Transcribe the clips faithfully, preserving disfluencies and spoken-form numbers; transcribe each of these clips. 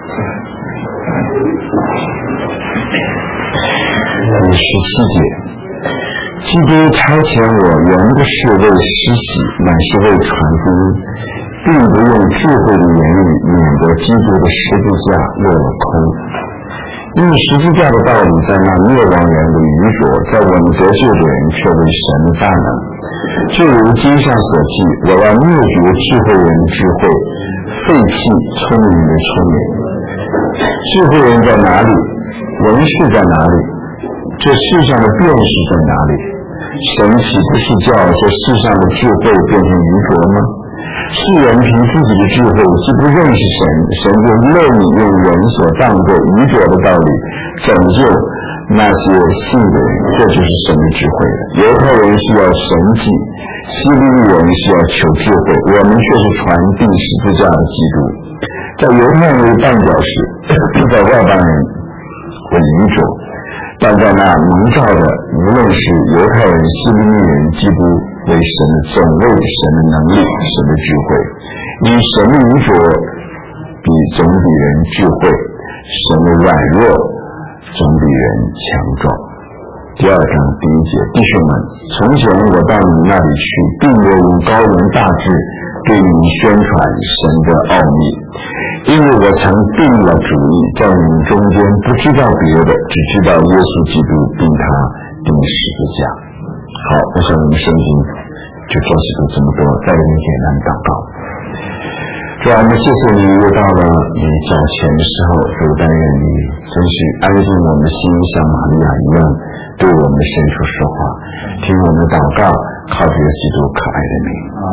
第十七节，基督差遣我原不是为施洗，乃是为传福音，并不用智慧的言语，免得基督的十字架落了空。因为十字架的道理在那灭亡人的愚拙，在我们得救的人却为神的大能。就如经上所记，我要灭绝智慧人的智慧，废弃聪明人的聪明。智慧人在哪里？文士在哪里？这世上的辨识在哪里？神岂不是叫这世上的智慧变成愚拙吗？世人凭自己的智慧既不认识神，神就乐意用人所当作愚拙的道理拯救那些信的人，这就是神的智慧了。犹太人是要神迹，希律人是要求智慧，我们却是传递十字架的基督。在犹太人为绊脚石，在外邦人为愚拙，但在那蒙召的，无论是犹太人、希律人、基督，为神的总为神的能力、神的智慧。因神的愚拙比总比人智慧，神的软弱总比人强壮。第二章第一节，弟兄们，从前我到你们那里去，并没有用高人大智对你们宣传神的奥秘，因为我曾定了主意，在你们中间不知道别的，只知道耶稣基督，并他钉十字架。好，我想我们圣经就教习到这么多，在你面前来祷告。主啊，我们谢谢你，又到了你脚前的时候，主但愿你真是安静我们的心，像玛利亚一样对我们伸出说话，听我们的祷告，靠着耶稣基督可爱的名。阿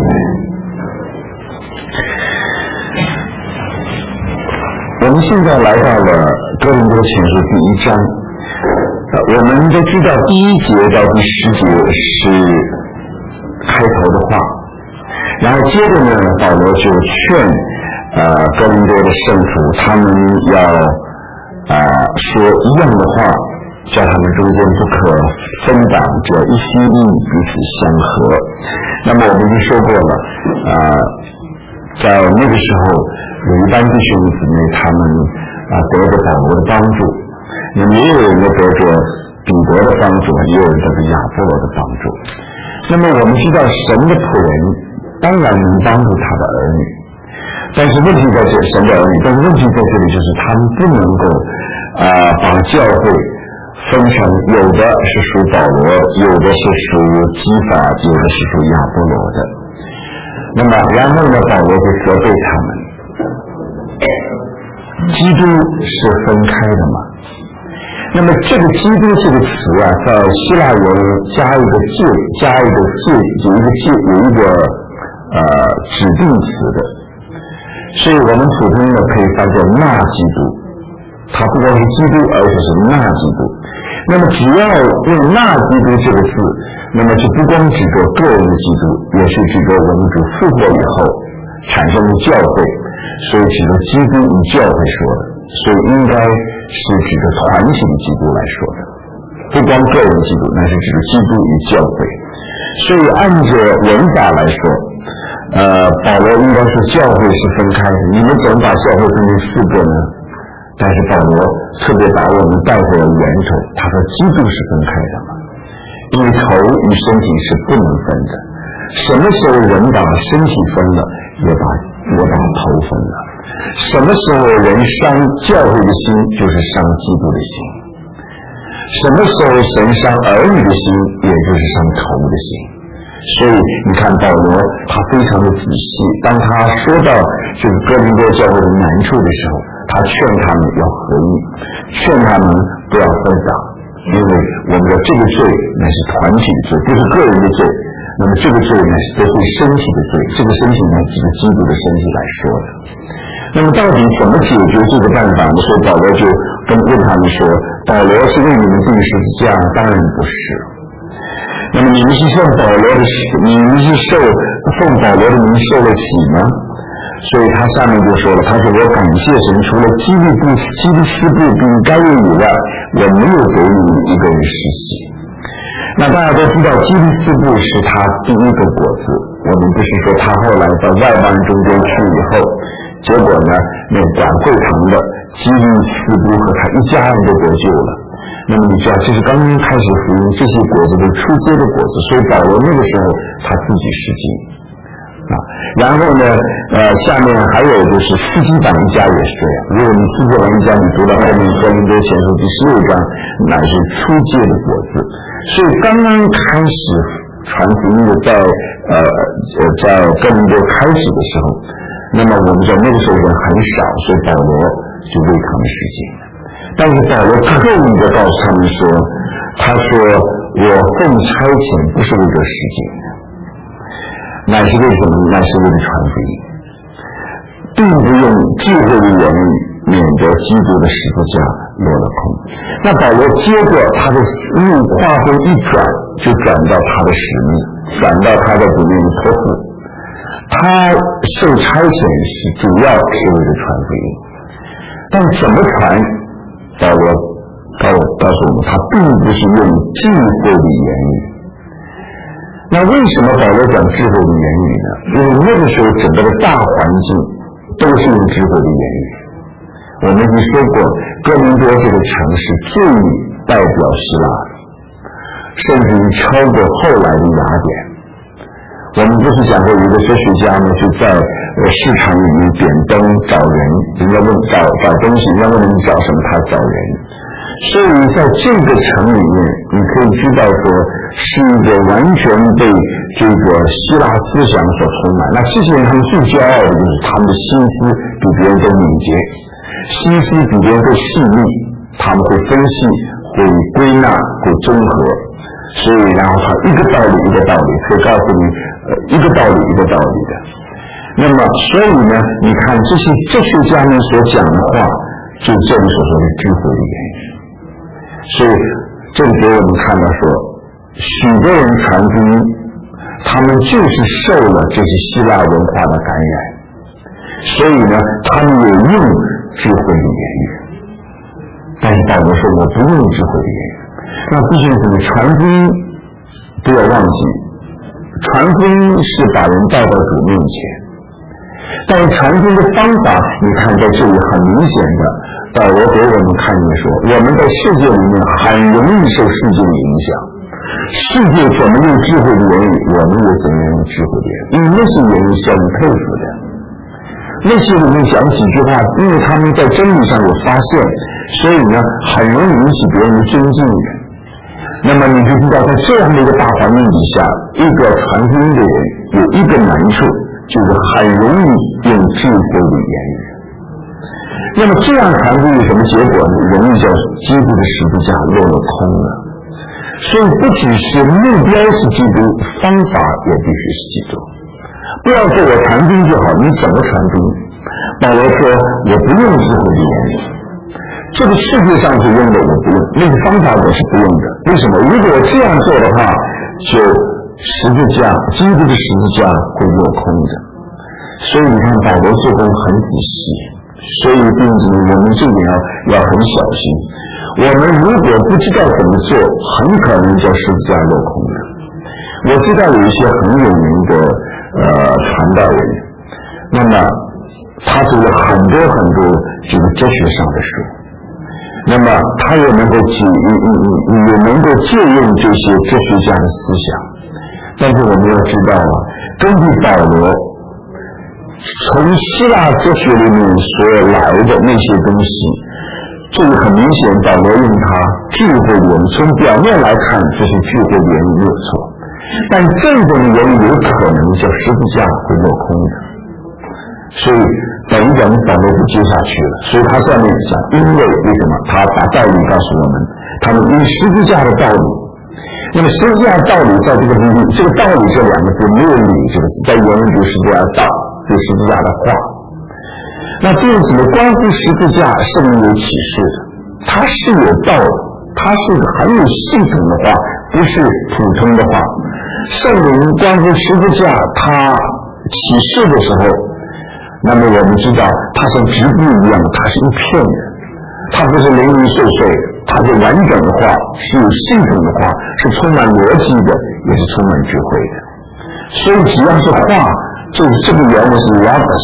门。我们现在来到了哥林多前书第一章，我们都知道第一节到第十节是开头的话，然后接着呢，保罗就劝呃哥林多的圣徒，他们要呃说一样的话，叫他们中间不可分党，只要一心一意彼此相合。那么我们已经说过了，呃，在那个时候有一班弟兄姊妹，他们啊、呃、得着保罗的帮助，那么也有人得着彼得的帮助，也有人得着亚波罗的帮助。那么我们知道神的仆人当然能帮助他的儿女，但是问题在这神的儿女，但是问题在这里就是他们不能够啊、呃、把教会分成有的是属保罗，有的是属基法，有的是属亚波罗的。那么然后呢，保罗就责备他们，基督是分开的嘛？那么这个基督这个词啊，在希腊文加一个介，加一个介，有一个介，有一个呃指定词的，所以我们普通的可以翻作那基督，它不光是基督，而且是那基督。那么只要用那基督这个字，那么就不光指着个人的基督，也是指着我们主复活以后产生的教会，所以指着基督与教会说的，所以应该是指着团体的基督来说的，不光个人基督，那是指着基督与教会。所以按着文法来说，呃，保罗应该说教会是分开的，你们怎么把教会分成四个呢？但是保罗特别把我们带回了源头，他说基督是分开的嘛，因为头与身体是不能分的，什么时候人把身体分了，也把也把头分了，什么时候人伤教会的心，就是伤基督的心，什么时候神伤儿女的心，也就是伤头的心。所以你看保罗他非常的仔细，当他说到这个哥林多教会的难处的时候，他劝他们要合一，劝他们不要分党，因为我们的这个罪乃是团体的罪，不是个人的罪，那么这个罪呢是对身体的罪，这个身体呢指着基督的身体来说的。那么到底怎么解决这个办法呢？所以保罗就跟问他们说，保罗是为你们定十字架，当然不是。那么你们是受保罗的你们是受奉保罗的名受了洗吗？所以他下面就说了，他说我感谢神，除了基律布基律斯布并该隐以外，我没有给你一个人施洗。那大家都知道基律斯布是他第一个果子，我们不是说他后来在外邦人中间去以后， 结果呢，那管会堂的基律司督和他一家人都得救了。那么你知道，这是刚刚开始福音，这些果子都是初结的果子，所以保罗那个时候他自己实际啊。然后呢，呃，下面还有就是斯基法一家也是这样。如果你斯基法一家你读到后面哥林多前书第十六章，乃是初结的果子。所以刚刚开始传福音的在呃呃在哥林多开始的时候，那么我们知道那个时候人很少，所以保罗就为他们实践。但是保罗特意的告诉他们说，他说我奉差遣不是为了实践的，乃是为什么？乃是为了传福音，并不用智慧的言语，免得基督的十字架落了空。那保罗接着他的路话锋一转，就转到他的使命，转到他的主命托付。他受差遣是主要是为了传福音，但怎么传？保罗告告诉我们，他并不是用智慧的言语。那为什么保罗讲智慧的言语呢？因为那个时候整个的大环境都是用智慧的言语。我们已经说过，哥林多这个城市最代表希腊，甚至于超过后来的雅典。我们不是讲过，有一个哲学家呢，就在呃市场里面点灯找人，人家问找找东西，人家问你找什么，他找人。所以在这个城里面，你可以知道说，是一个完全被这个希腊思想所充满。那这些人他们最骄傲的就是他们的心思比别人都敏捷，心思比别人都细腻，他们会分析，会归纳，会综合。所以然后他一个道理一个道理可以告诉你呃一个道理一个道理的。那么所以呢，你看这些哲学家们所讲的话，就这里所说的智慧的言语。所以这里给我们看到说，许多人传福音，他们就是受了这些希腊文化的感染，所以呢他们也用智慧的言语。但是保罗说我不用智慧的言语。那弟兄姊妹，传福音不要忘记，传福音是把人带到主面前，但是传福音的方法，你看在这里很明显的，保罗给我们看见说，我们在世界里面很容易受世界的影响，世界怎么用智慧的言语，我们也怎么用智慧的言语，因为那些言语是让人佩服的，那些里面讲几句话，因为他们在真理上有发现，所以呢很容易引起别人的尊敬的。那么你就知道，在这样的一个大环境底下，一个传福音的人有一个难处，就是很容易用智慧的言语。那么这样传福音有什么结果呢？容易叫基督的十字架落了空了。所以不只是目标是基督，方法也必须是基督。不要说我传福音就好，你怎么传福音？保罗说我不用智慧的言语，这个世界上是用的我不用，那个方法我是不用的。为什么？如果我这样做的话，就十字架基督的十字架会落空的。所以你看保罗做工很仔细，所以并且我们这点要要很小心。我们如果不知道怎么做，很可能叫十字架落空的。我知道有一些很有名的呃传道人，那么他读了很多很多这个哲学上的书，那么他也能够借也能够借用这些哲学家的思想。但是我们要知道啊，根据保罗从希腊哲学里面所来的那些东西，这个很明显保罗用他智慧的言语，从表面来看这是智慧的言语没有错，但这种言语有可能叫十字架会落空的。所以等一等保罗就接下去了，所以他下面讲，因为为什么他把道理告诉我们，他们因十字架的道理。那么十字架的道理在这个地方，这个道理这两个字没有理这个字，在原文读十字架的道，就十字架的话。那这是什么？关乎十字架圣灵有启示的，它是有道的，它是一个很有系统的话，不是普通的话。圣灵关乎十字架，它启示的时候，那么我们知道它像直布一样，它是一片的，它不是零零碎碎的，它是完整的话，是有系统的话，是充满逻辑的，也是充满智慧的。所以只要是话，这这个原文是 logos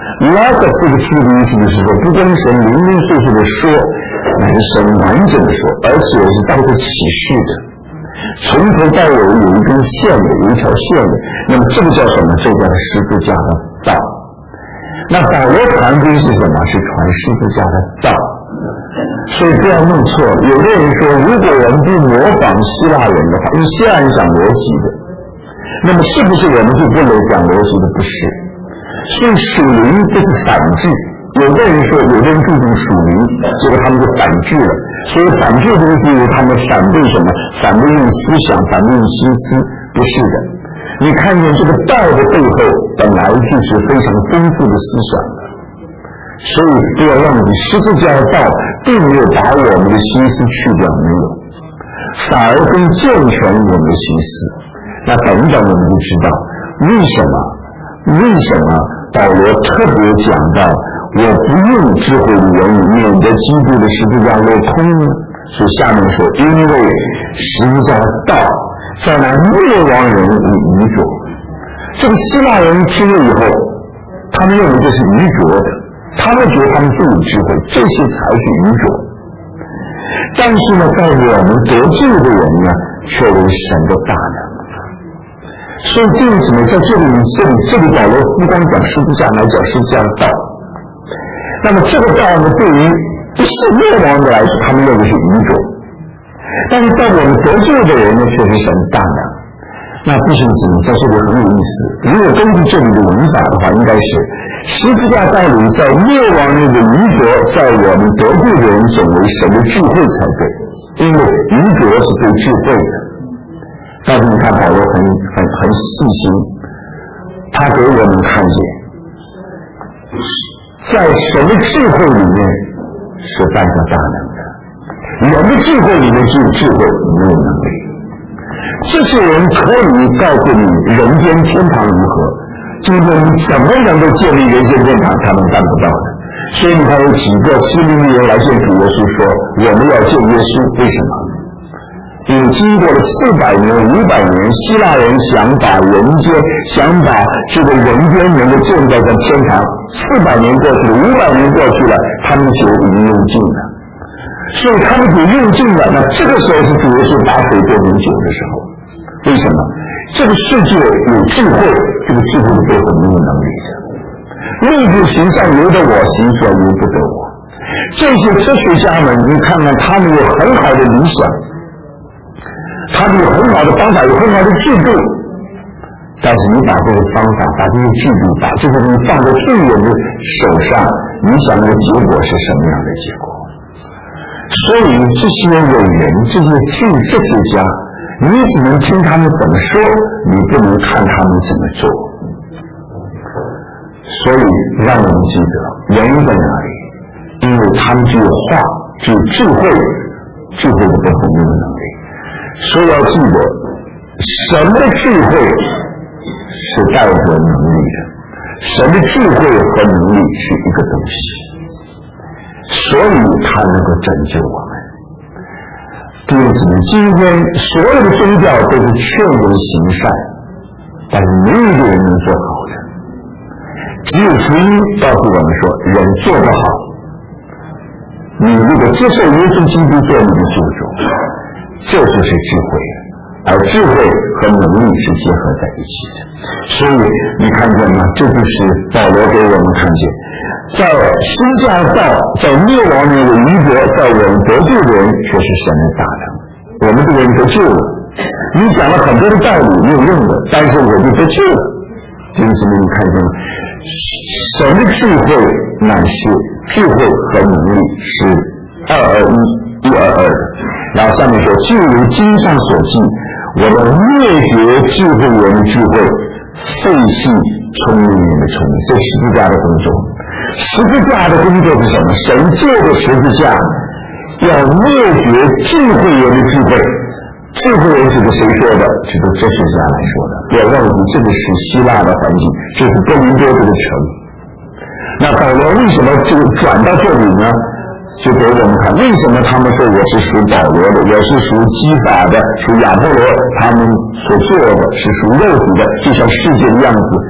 logos 这个字的意思就是说，不光神零零碎碎的说，乃是神完整的说，而且是带着启示的，从头到尾有一根线的，有一条线的。那么这个叫什么？这叫十字架的道。那保罗传经是什么？是传十字架的道。所以不要弄错了。有的人说，如果我们不模仿希腊人的话，因为希腊人讲逻辑的，那么是不是我们就不能讲逻辑的？不是。所以属灵这是反制，有的人说，有的人注重属灵，结果他们就反制了。所以反制的意思，他们反对什么？反对用思想，反对用心思，不是的。你看见这个道的背后，本来就是非常丰富的思想的。所以不要忘记，十字架的道并没有把我们的心思去掉，没有，反而更健全我们的心思。那等等我们就知道为什么，为什么保罗特别讲到我不用智慧的言语，免得基督的十字架落空呢？所以下面说，因为十字架的道在那灭亡人为愚拙。这个希腊人听了以后，他们认为这是愚拙的，他们觉得他们最有智慧，这些才是愚拙。但是呢，在我们得救的人呢，却为神的大能。所以弟兄姊妹，在这里这里这里保罗不光讲十字架，来讲十字架的道。那么这个道呢，对于不是灭亡的来说，他们认为是愚拙；但是在我们得救的人呢，却是神的大能。那弟兄姊妹，在这里很有意思。如果根据这里的文法的话，应该是十字架道理在灭亡人的愚拙，在我们得救的人总为神的智慧才对，因为愚拙是对智慧的。但是你看保罗很很很细心，他给我们看见，在神的智慧里面是带着大能的，人的智慧里面只有智慧，没有能力。这些人可以告诉你人间天堂如何，今天你怎么能够建立人间天堂，他们办不到的。所以你看有几个希利尼人来见主耶稣说，我们要见耶稣，为什么？因为经过了四百年、五百年，希腊人想把人间、想把这个人间能够建造在天堂，四百年过去了，五百年过去了，他们酒已经用尽了，所以他们酒用尽了。那这个时候是主耶稣把水变成酒的时候，为什么？这个世界有智慧，这个智慧的背后没有能力的。立志行善由得我行，所由不得我。这些科学家们，你看看他们有很好的理想。他们有很好的方法，有很好的制度，但是你把这个方法、把这个制度、把这个东西放在罪人的手上，你想那个结果是什么样的结果？所以这些伟人、这些智哲学家，你只能听他们怎么说，你不能看他们怎么做。所以让我们记得，原因在哪里？因为他们只有话，只有智慧，智慧的背后没有能力。所以要记得，神的智慧是带着能力的，神的智慧和能力是一个东西，所以他能够拯救我们。弟兄姊妹，今天所有的宗教都是劝人行善，但是没有一个人能做好的，只有福音告诉我们说，人做不好，你如果接受耶稣基督做你的救主，这就是智慧，而智慧和能力是结合在一起的。所以你看见吗？这就是保罗给我们看见，在十字架道，在灭亡人的愚拙，在我们得救的人却是神的大能。我们这个人得救了，你讲了很多的道理没有用的，但是我就得救了。这是什么？你看见吗？神的智慧乃是智慧和能力是二二一，一二二的。然后下面说，就如经上所记，我们灭绝智慧人的智慧，废弃聪明人的聪明。这十字架的工作，十字架的工作是什么？神借的十字架要灭绝智慧人的智慧。智慧人是个谁说的？是个哲学家来说的。不要忘记，这个是希腊的环境，这是哥林多这个城。那保罗为什么就转到这里呢？就给我们看，为什么他们说我是属保罗的，我是属基法的，属亚波罗，他们所做的是属肉体的，就像世界的样子。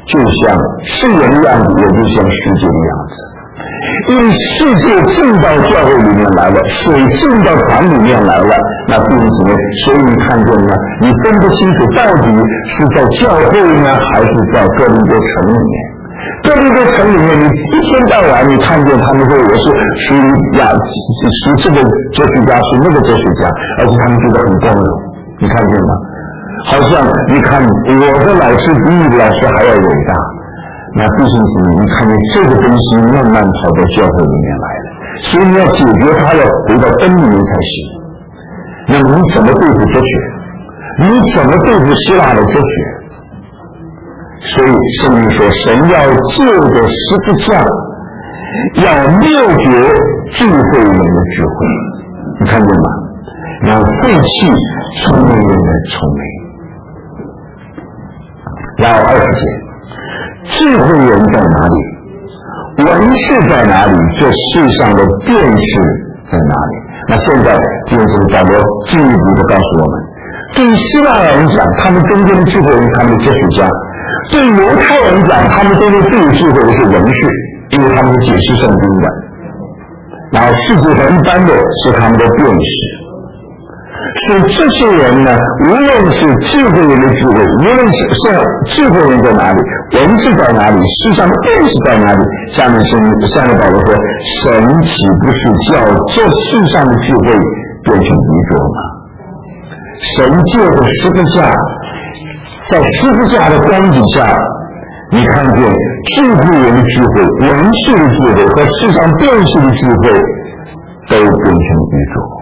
就像世人的样子，也就像世界的样子。因为世界进到教会里面来了，水进到船里面来了，那弟兄姊妹，所以你看见呢，你分不清楚到底是在教会呢，还是在哥林多城里面。哥林多城里面，你一天到晚你看见他们说我是属于呀，属这个哲学家，属那个哲学家，而且他们觉得很光荣，你看见吗？好像你看我的老师比你的老师还要伟大。那弟兄姊妹，你看见这个东西慢慢跑到教会里面来了，所以你要解决它，要回到根里面才行。那么你怎么对付哲学？你怎么对付希腊的哲学？所以圣经说，神要借着十字架，要灭绝智慧人的智慧，你看见吗？要废弃聪明人的聪明。然后二十节，智慧人在哪里？文士在哪里？这世上的辨识在哪里？那现在接着保罗进一步的告诉我们，对希腊人讲，他们中间的智慧人，他们的哲学家；对犹太人讲，他们中间最有智慧的是文士，因为他们是解释圣经的。然后世界上一般的是他们的辨识。所以这些人呢，无论是智慧人的智慧，无论是像智慧人在哪里，文字在哪里，世上的辨识在哪里，下面是下面保罗说，神岂不是叫这世上的智慧变成愚拙吗？神借着十字架，在十字架的光底下，你看见智慧人的智慧、文士的智慧和世上辨识的智慧都变成愚拙。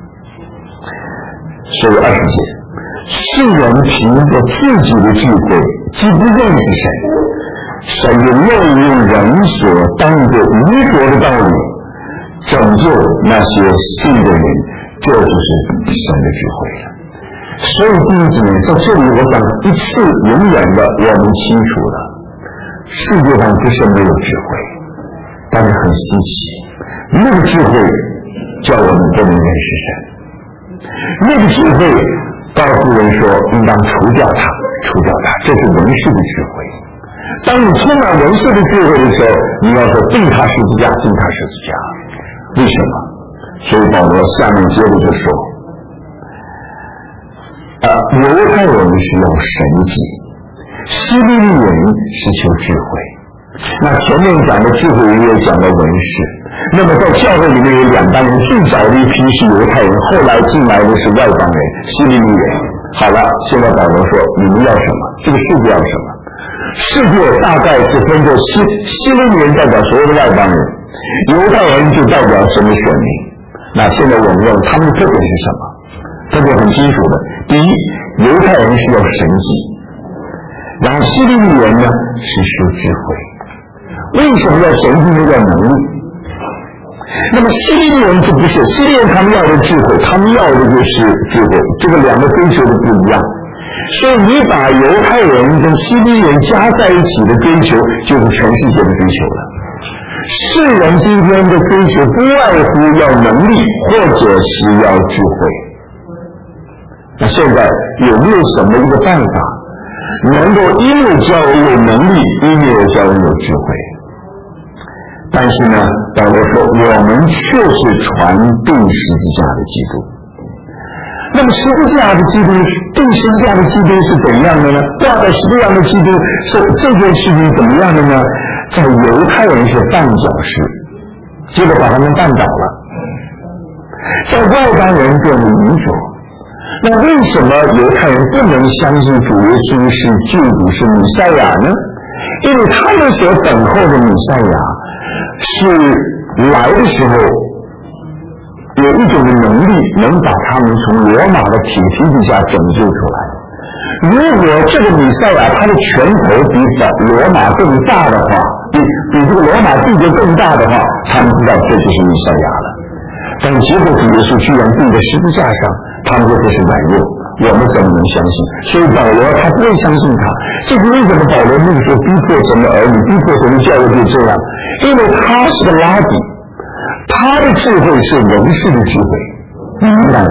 所以二十节，世人凭着自己的智慧，既不认识神，神就又用人所当作愚拙的道理拯救那些信的人，这就是神的智慧了。所以弟兄姊妹，在这里我想一次永远的我们清楚了，世界上不是没有智慧，但是很稀奇，那个智慧叫我们都能认识神。那个智慧告诉人说应当除掉它，除掉它，这是文士的智慧。当你充满文士的智慧的时候，你要说定他十字架，定他十字架。为什么？所以保罗下面接着就说，呃，犹太人是要神迹，希利尼人是求智慧。那前面讲的智慧人也讲到文士。那么在教会里面有两帮人，最早的一批是犹太人，后来进来的是外邦人，希利尼人。好了，现在保罗说你们要什么？这个世界要什么？世界大概是分作希希利尼人代表所有的外邦人，犹太人就代表神的选民。那现在我们要他们的特点是什么？特别很清楚的。第一，犹太人是要神迹，然后希利尼人呢是求智慧。为什么要神迹？要能力。那么希利尼人就不是，希利尼人他们要的智慧，他们要的就是智慧，这个两个追求的不一样。所以你把犹太人跟希利尼人加在一起的追求，就是全世界的追求了。世人今天的追求不外乎要能力，或者是要智慧。那现在有没有什么一个办法，能够因为教人有能力，因为教人有智慧？但是呢，保罗说我们却是传定十字架的基督。那么十字架的基督，定十字架的基督是怎样的呢？挂在十字架的基督是这件事情怎么样的呢？在犹太人是绊脚石，结果把他们绊倒了，在外邦人变得愚拙。那为什么犹太人不能相信主耶稣是救主是弥赛亚呢？因为他们所等候的弥赛亚是来的时候有一种能力能把他们从罗马的体系底下拯救出来。如果这个弥赛亚他的拳头比罗马更大的话，比比这个罗马帝国更大的话，他们知道这就是弥赛亚了。但结果主耶稣居然钉在十字架上，他们说这是软弱，我们怎么能相信？所以保罗他不会相信他。这是为什么保罗那个时候逼迫神的儿女，逼迫神的教会就这样？因为他是个拉比，他的智慧是文士的智慧，你明白吗？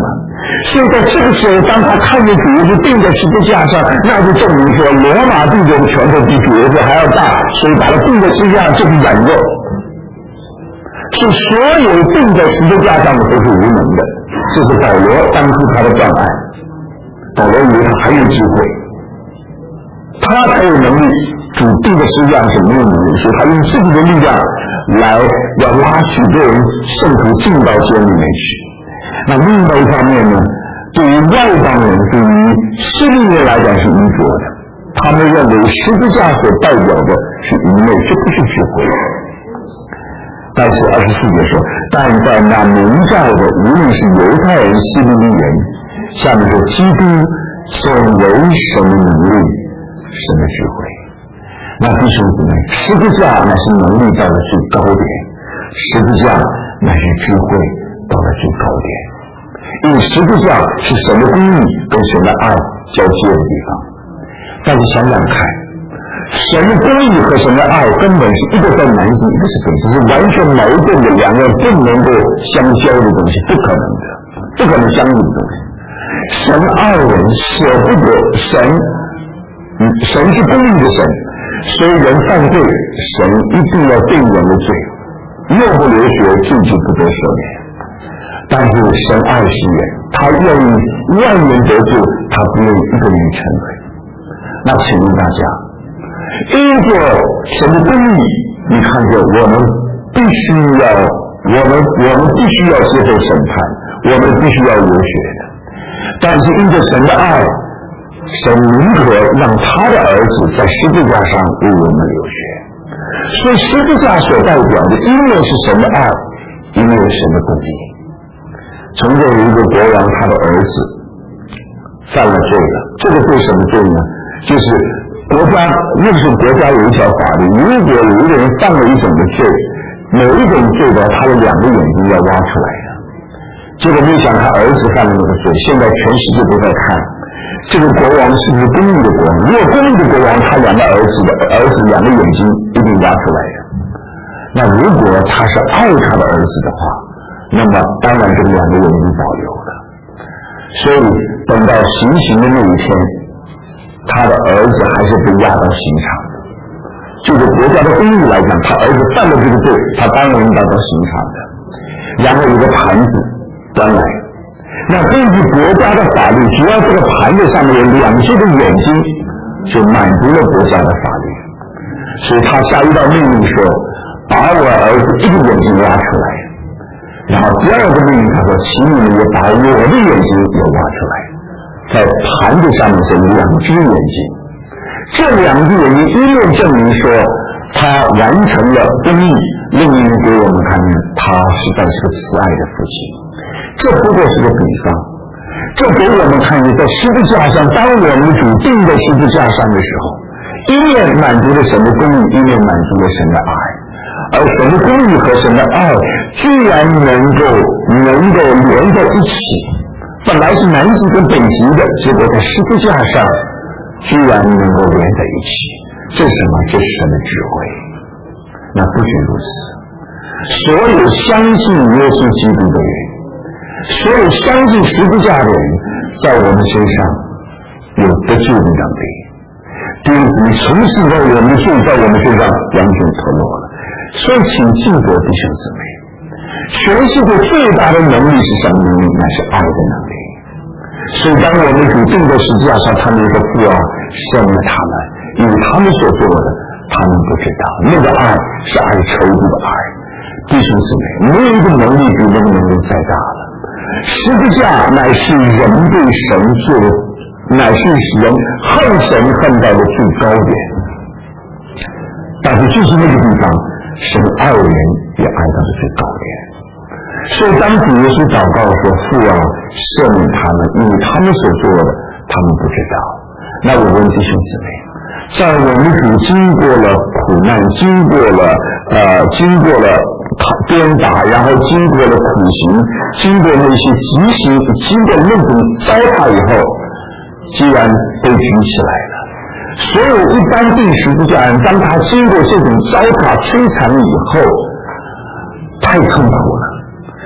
所以在这个时候，当他看见主耶稣钉在十字架上，那就证明说罗马帝国的拳头比主耶稣还要大，所以把他钉在十字架上就是软弱。是所有钉在十字架上的都是无能的，这是保罗当初他的障碍。保罗以为他还有机会，他才有能力，主钉在十字架上是没有能力，所以他用自己的力量来要拉许多人圣徒进到监里面去。那另外一方面呢，对于外邦人，对于希律人来讲是愚拙的，他们认为十字架所代表的是愚昧，这不是智慧。但是二十四节说，但在那明照的，无论是犹太人、希律人，下面说基督总为神的能力，神的智慧。那弟兄姊妹，十字架乃是能力到了最高点，十字架乃是智慧到了最高点。因为十字架是神的公义跟神的爱交接的地方。大家想想看，神的公义和神的爱根本是一个在南极，一个是北极，是完全矛盾的，两个不能够相交的东西，不可能的，不可能相应的东西。神爱人舍不得，神神是公义的神，所以人犯罪，神一定要定人的罪，若不流血，罪就不得赦免。但是神爱世人，他愿意万人得救，他不愿意一个人成为。那请问大家，因着神的公义，你看着我们必须要，我们我们必须要接受审判，我们必须要流血的。但是因着神的爱，神宁可让他的儿子在十字架上为我们流血。所以十字架所代表的，一面是神的爱，一面是神的公义。曾经有一个国王，他的儿子犯了罪了。这个罪什么罪呢？就是国家那个时候国家有一条法律，如果有一个人犯了一种的罪，某一种罪的，他的两个眼睛要挖出来的。结果没想他儿子犯了那个罪，现在全世界都在看这个国王是不是公义的国王。如果公义的国王，他两个儿子的儿子两个眼睛一定挖出来的。那如果他是爱他的儿子的话，那么当然这两个眼睛保留了。所以等到行刑的那一天，他的儿子还是被押到刑场的。就着国家的公义来讲，他儿子犯了这个罪，他当然应该到刑场的。然后有个盘子端来，那根据国家的法律，只要这个盘子上面有两只的眼睛，就满足了国家的法律。所以他下一道命令说，把我儿子一个眼睛挖出来。然后第二个命令他说，请你们也把我的眼睛也挖出来。在盘子上面是两只眼睛，这两只眼睛一面证明说他完成了公义，另一面给我们看见他实在是个慈爱的父亲。这不过是个比方，这给我们看见在十字架上，当我们主钉在十字架上的时候，一面满足了神的公义，一面满足了神的爱。而神的公义和神的爱居然能够能够连在一起，本来是南极跟北极的，结果在十字架上居然能够连在一起，这是什么？这是神的智慧。那不仅如此，所有相信耶稣基督的人，所有相信十字架的人，在我们身上有得救的能力。对于从此在我们的罪在我们身上完全脱落了。所以请记得弟兄姊妹，全世界最大的能力是什么能力？那是爱的能力。所以当我们主定在十字架上，他们一个父啊生了他们，因为他们所做的他们不知道，那个爱是爱仇敌的爱。弟兄姊妹，没有一个能力比那个能力再大了。十字架乃是人对神做的，乃是人恨神恨到的最高点。但是就是那个地方，神爱人也爱到了最高点。所以当主耶稣祷告说，父啊赦免他们，因为他们所做的他们不知道。那我问弟兄姊妹，在我们主经过了苦难，经过了呃经过了鞭打，然后经过了苦刑，经过那些极刑，经过那种糟蹋以后，既然被举起来了，所有一般钉十字架人，当他经过这种糟蹋摧残以后，太痛苦了。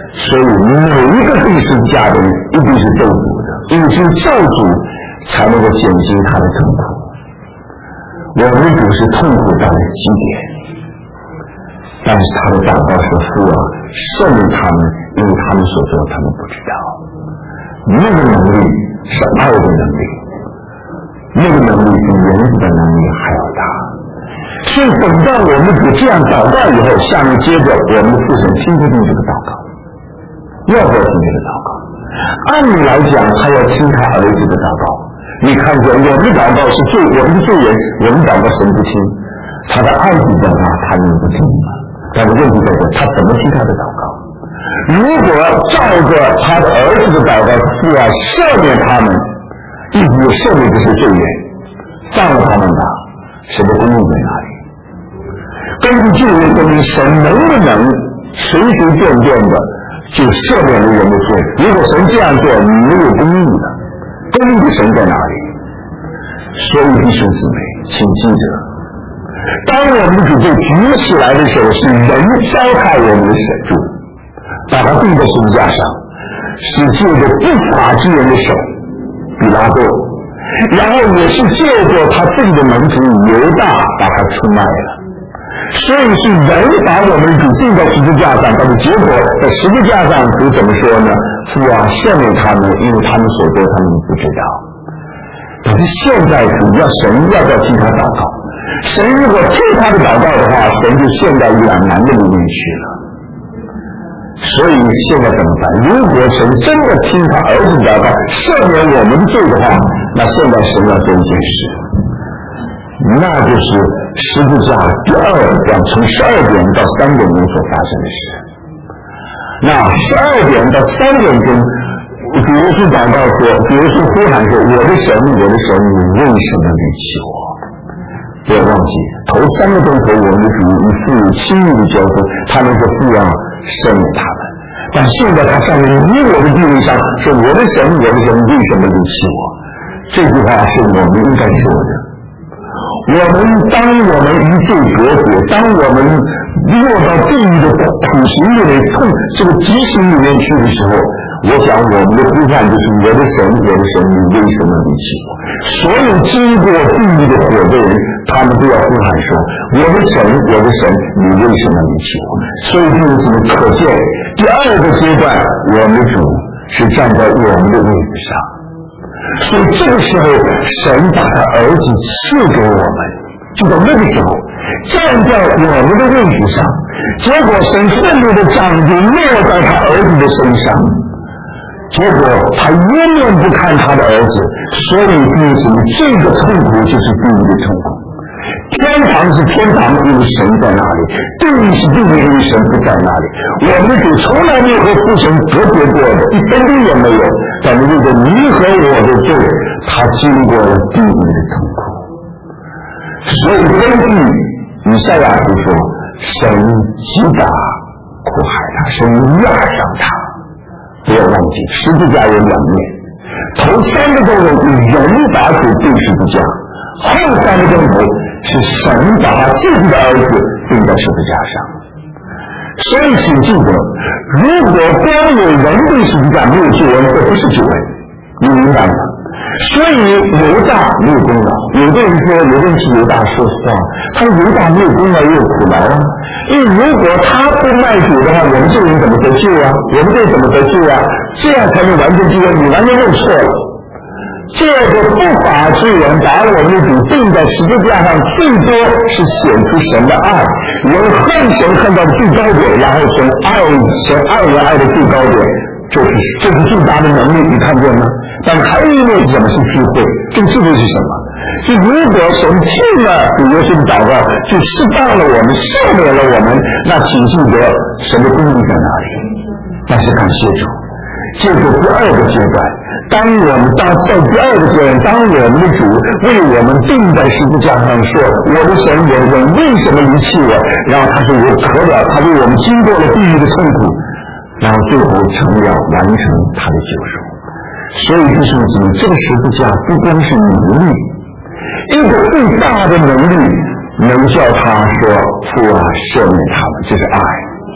所以每一个被十字架的人一定是咒诅的，因为只有咒诅才能够减轻他的痛苦。我们主是痛苦到了极点，但是他的祷告说：父啊，赦免他们，因为他们所做他们不知道。那个能力是爱的能力，那个能力比人子的能力还要大。所以等到我们主这样祷告以后，下面接着我们的父神听不听这个祷告？要不要听这个祷告？按理来讲，他要听他儿子的祷告。你看见我们的祷告是罪，我们的罪人，我们祷告神不听，他的爱子祷告他能不听吗？但是问题在这，他怎么听他的祷告？如果照着他的儿子的祷告，父啊，赦免他们，意思就赦免这些罪人，放了他们吧，神的公义在哪里？根据旧约说明，神能不能随随便便的就赦免了人的罪？如果神这样做，没有公义的，公义的神在哪里？所以弟兄姊妹，请记得，当我们的主被举起来的时候，是人糟蹋我们的神主，把他钉在十字架上，是借着不法之人的手比拉多，然后也是借着他自己的门徒犹大把他出卖了。所以是人把我们主钉在十字架上，但是结果在十字架上主怎么说呢？父啊，赦免他们，因为他们所做他们不知道。但是现在主要神要不要听他祷告？神如果听他的祷告的话，神就陷在两难的里面去了。所以现在怎么办？如果神真的听他儿子祷告，赦免我们的罪的话，那现在神要做一件事，那就是十字架第二点，从十二点到三点钟所发生的事。那十二点到三点钟，比如说祷告说，比如说呼喊说：“我的神，我的神，你为什么离弃我？”不要忘记，头三个钟头我们的主以父有亲密的交通，他们说父啊，赦免他们。但现在他站在你我的地位上，说：“我的神，我的神，为什么离弃我？”这句话是我们应该说的。我们当我们一罪得解，当我们落到地狱的苦刑里面、痛这个极刑里面去的时候，我想我们的呼唤就是：我的神，我的神，你为什么离弃我？所有经过地狱的火的人，他们都要呼喊说：我的神，我的神，你为什么离弃我？所以弟兄姊妹，可见第二个阶段，我们的主是站在我们的位置上。所以这个时候，神把他儿子赐给我们，就在那个时候站在我们的位置上，结果神愤怒的掌就落在他儿子的身上，结果他永远不看他的儿子，所以弟兄姊妹，这个痛苦就是地狱的痛苦。天堂是天堂，因为神在那里；地狱是地狱，因为神不在那里。我们的主从来没有和父神隔绝过的，一分钟也没有。但是为了你和我的罪，他经过了地狱的痛苦。所以根据以赛亚书说，神击打苦害他，神压伤他。不要忘记，十字架有两面，头三个钟头人把主钉十字架，后三个钟头是神把他自己的儿子钉在十字架上。所以请记得，如果光有人钉十字架没有救恩，这不是救恩，你明白吗？所以犹大没有功劳。有的人说，有的人是犹大说实话，他说犹大没有功劳也有苦劳啊。因为如果他不卖主的话，我们这人怎么得救啊？我们这怎么得救啊？这样才能完全救恩，你完全认错了。这个不法之人把我们的主钉在十字架上，最多是显出神的爱，人恨神恨到最高点，然后神爱神爱人爱的最高点，就是这是最大的能力，你看见吗？但还有一面是什么？是智慧。这个智慧是什么？就如果神听了主耶稣的祷告，就释放了我们，赦免了我们，那请记得神的公义在哪里？那是感谢主。这个第二个阶段，当我们当在第二个阶段，当我们的主为我们钉在十字架上说：“我的神，我的神，为什么离弃我？”然后他说：“我可了。”他为我们经过了地狱的痛苦，然后最后成了完成他的救赎。所以弟兄姊妹，这个十字架不光是能力，一个最大的能力能叫他说：“父啊，赦免他们。”这是爱。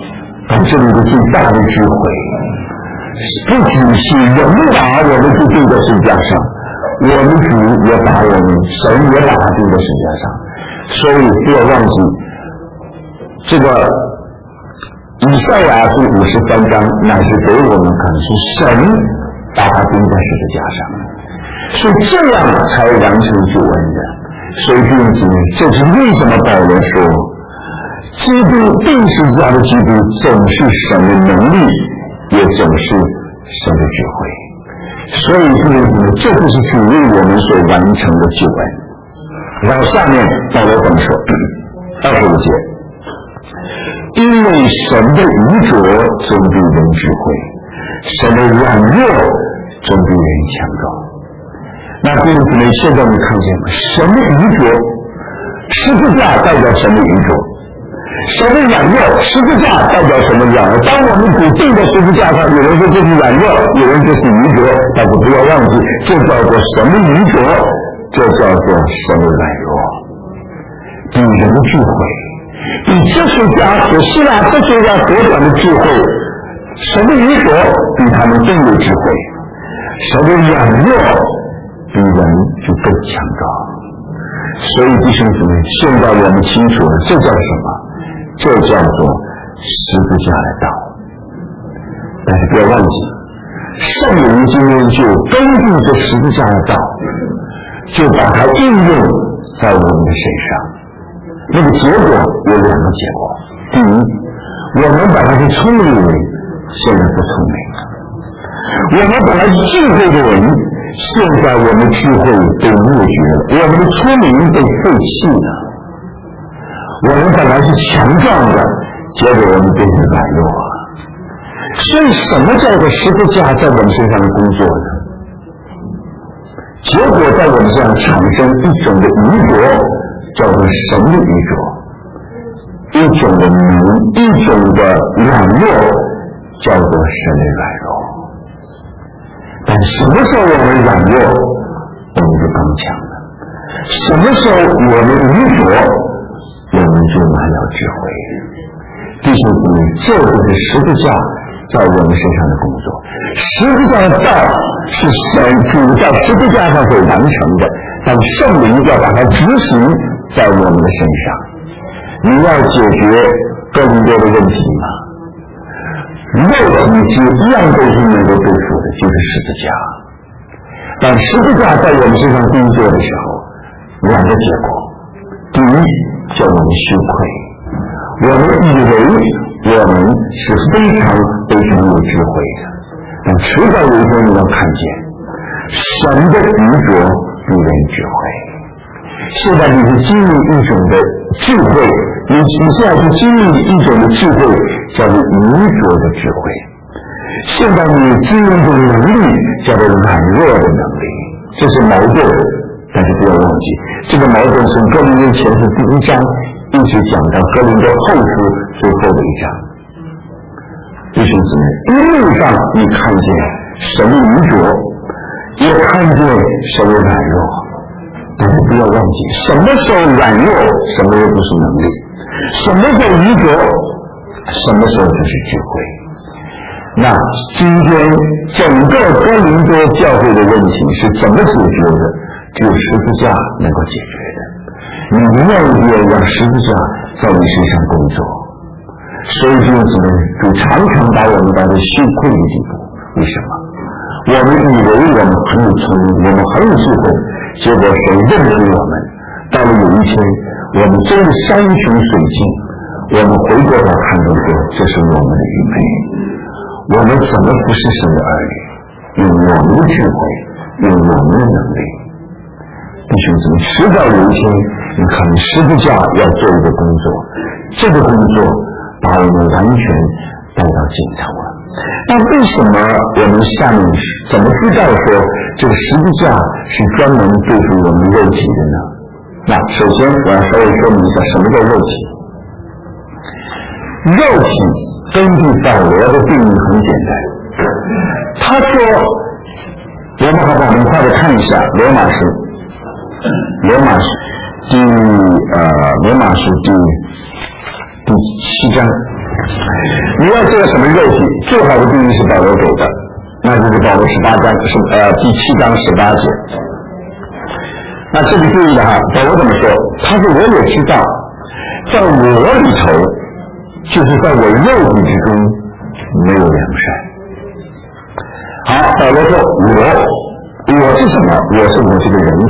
但这里的最大的智慧，不仅是人把我们就钉在十字架上，我们主也把我们，神也把它钉在十字架上。所以不要忘记，这个以赛亚书五十三章乃是给我们看，是神把它钉在十字架上，是这样才完成救恩的。所以弟兄姊妹，这是为什么保罗说基督钉十字架的基督总是神的能力，也总是神的智慧。所以弟兄姊妹，这就是主为我们所完成的救恩。然后下面保罗怎么说？二十五节，因为神的愚拙总比人智慧，神的软弱总比人强壮。那弟兄姊妹，现在你看见吗？神的愚拙，十字架代表神的愚拙；神的软弱，十字架代表神的软弱。当我们主钉在十字架上，有人说这是软弱，有人说是愚拙，但是不要忘记，这叫做神的愚拙，这叫做神的软弱，比人的智慧，比哲学家和希腊哲学家所讲的智慧，神的愚拙比他们更有智慧，神的软弱比人就更强壮。所以弟兄姊妹，现在我们清楚了，这叫什么？这叫做十字架的道。但是不要忘记，圣灵今天就根据这十字架的道，就把它应用在我们的身上。那个结果有两个结果：第一，我们本来是聪明的人，现在不聪明了；我们本来是智慧的人，现在我们智慧被灭绝了，我们的聪明被废弃了。我们本来是强壮的，结果我们变成软弱了。所以什么叫做十字架在我们身上的工作呢？结果在我们身上产生一种的愚拙，叫做神的愚拙；一种的能，一种的软弱，叫做神的软弱。但什么时候我们软弱，我们就刚强了；什么时候我们愚拙，我们就满了智慧。弟兄姊妹，这就是十字架在我们身上的工作。十字架的道是神主在十字架上所完成的，但圣灵要把它执行在我们的身上。你要解决更多的问题吗？肉体是一样都是能够对付的，就是十字架。但十字架在我们身上工作的时候，两个结果：第一，叫我们羞愧，我们以为我们是非常非常有智慧的，但迟早有一天你要看见，神的愚拙比人智慧。现在你是经历一种的智慧，你你现在是经历一种的智慧，叫做愚拙的智慧。现在你经历一种能力，叫做软弱的能力，这是矛盾。但是不要忘记，这个矛盾从哥林多前书第一章一直讲到哥林多后书最后的一章。弟兄姊妹，一路上你看见神的愚拙，也看见神的软弱，但是不要忘记，什么时候软弱，什么时候不是能力；什么时候愚拙，什么时候就是智慧。那今天整个哥林多教会的问题是怎么解决的？只有十字架能够解决的。你愿不愿意让十字架在你身上工作？所以弟兄姊妹，主常常把我们当作羞愧的地步。为什么？我们以为我们很有聪明，我们很有智慧，结果神认出我们。到了有一天，我们真的山穷水尽，我们回过头看到说，这是我们的愚昧。我们怎么不是神的儿女？用我们的智慧，用我们的能力。弟兄姊妹，迟早有一天，你看十字架要做一个工作，这个工作把我们完全带到尽头了。那为什么我们下面怎么知道说这个十字架是专门对付我们肉体的呢？那首先我要稍微说明一下什么叫肉体。肉体根据保罗的定义很简单，他说，我们好不好？我们快点看一下罗马书。罗马书第呃罗马书第第七章你要知道什么肉体，最好的定义是保罗给的，那就是保罗十八章是呃第七章十八节。那这里注意的哈，保罗怎么说？他说我也知道，在我里头，就是在我肉体之中没有良善。好，保罗说我我是什么？我是我这个人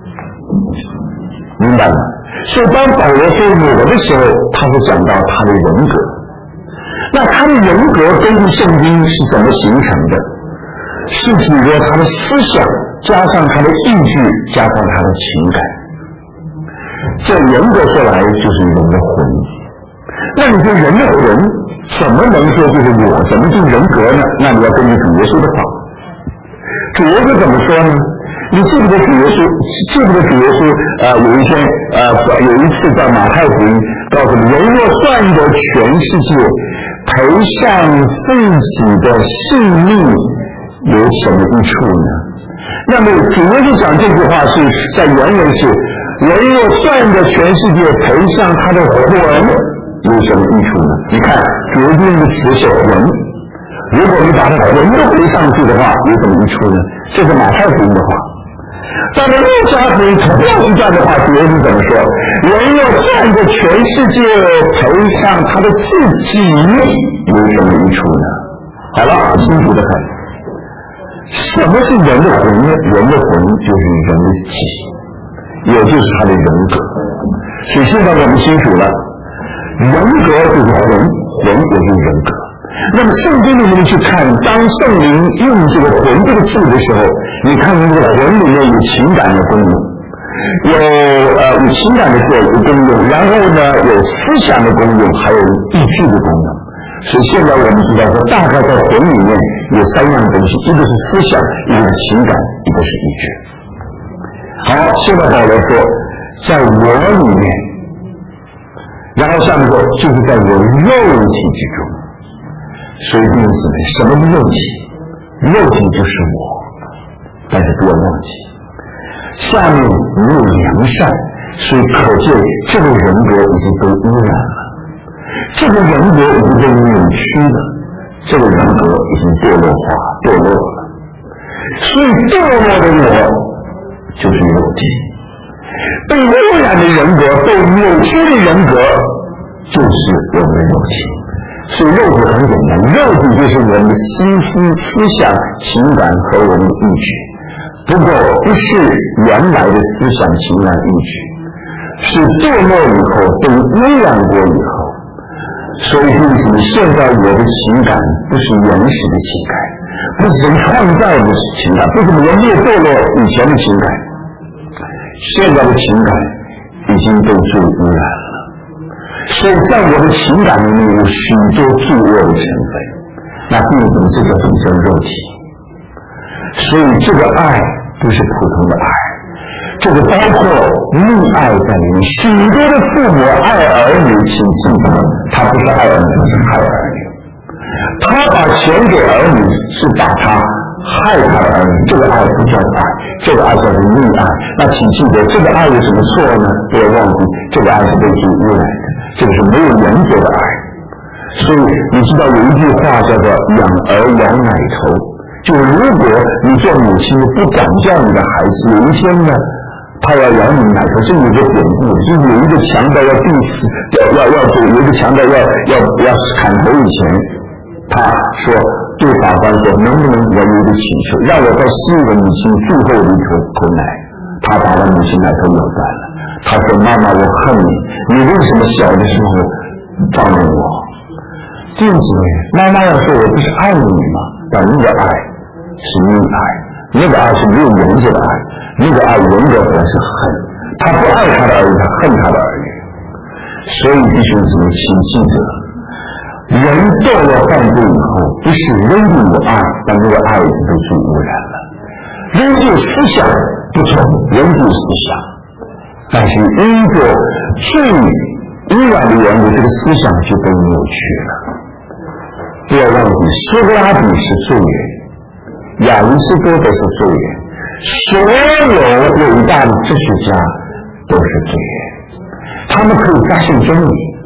格，明白吗？所以当保罗说我的时候，他会讲到他的人格。那他的人格根据圣经是怎么形成的？是指着他的思想，加上他的意志，加上他的情感。这人格说来就是人的魂。那你说人的魂怎么能说就是我？怎么就人格呢？那你要根据主耶稣的话。主耶稣怎么说呢？你记不得主耶稣？记不得主耶稣？呃，有一天，呃，有一次在马太福音告诉你，人若算得全世界，赔上自己的性命，有什么益处呢？那么主耶稣讲这句话是在原文是：人若算得全世界，赔上他的魂，有什么益处呢？你看，主耶稣用的词是魂。如果你把它魂都赔上去的话，有什么益处呢？这是马太福音的话。但是路加福音同样是这样的话，主耶稣怎么说？人若算着全世界，赔上他的自己，有什么益处呢？好了，清楚的很。什么是人的魂呢？人的魂就是人的己，也就是他的人格。所以现在我们清楚了，人格就是魂，魂也就是人格。那么圣经里面去看，当圣灵用这个魂这个字的时候，你看这个魂里面有情感的功能，有呃有情感的功用，然后呢有思想的功用，还有意志的功能。所以现在我们知道说，大概在魂里面有三样东西，一个是思想，一个是情感，一个是意志。好，现在保罗说，在我里面，然后下面说就是在我肉体之中。所以因此什么是肉体？肉体就是我，但是不要忘记，下面没有良善，所以可见这个人格已经被污染了，这个人格已经被扭曲了，这个人格已经堕落化、堕落了。所以堕落的我就是肉体，被污染的人格、被扭曲的人格就是我们的肉体。所以肉体很简单，肉体就是我们的心思、思想、情感和我们的意志，不过不是原来的思想、情感、意志，是堕落以后被污染过以后。所以因此现在我的情感不是原始的情感，不是人创造的情感，不是人类堕落以前的情感，现在的情感已经被罪污染了。所以在我的情感里面有许多罪恶的成分，那并不是这个本身肉体。所以这个爱不是普通的爱，这个包括溺爱在里面。许多的父母爱儿女，请记得，他不是爱儿女，是害儿女。他把钱给儿女，是把他害他的儿女，这个爱不叫爱，这个爱叫做溺爱。那请记得，这个爱有什么错呢？不要忘记，这个爱是被罪污染的。这个是没有原则的爱。所以你知道有一句话叫做养儿养奶头，就如果你做母亲不管教你的孩子，有一天呢他要养你奶头，这有一个典故，就是有一个强盗要病死，要要要有一个强盗要要要砍头以前，他说对法官说，能不能我有一个请求，让我再吸我母亲最后的一口口奶。他把他母亲奶头咬断了，他说妈妈我恨你，你为什么小的时候招惹我？弟兄姊妹，妈妈要说我不是爱你吗？但那个爱是溺爱，那个爱是没有原则的爱，那个爱原则本是恨，他不爱他的儿女，他恨他的儿女。所以弟兄姊妹，请记得，人堕落犯罪以后，不是人就有爱，但那个爱已经被罪污染了。人就思想不错，人就思想，但是因着罪污染的缘故，这个思想就被扭曲了。不要忘记，苏格拉底是罪人，亚里士多德是罪人，所有伟大的哲学家都是罪人。他们可以发现真理，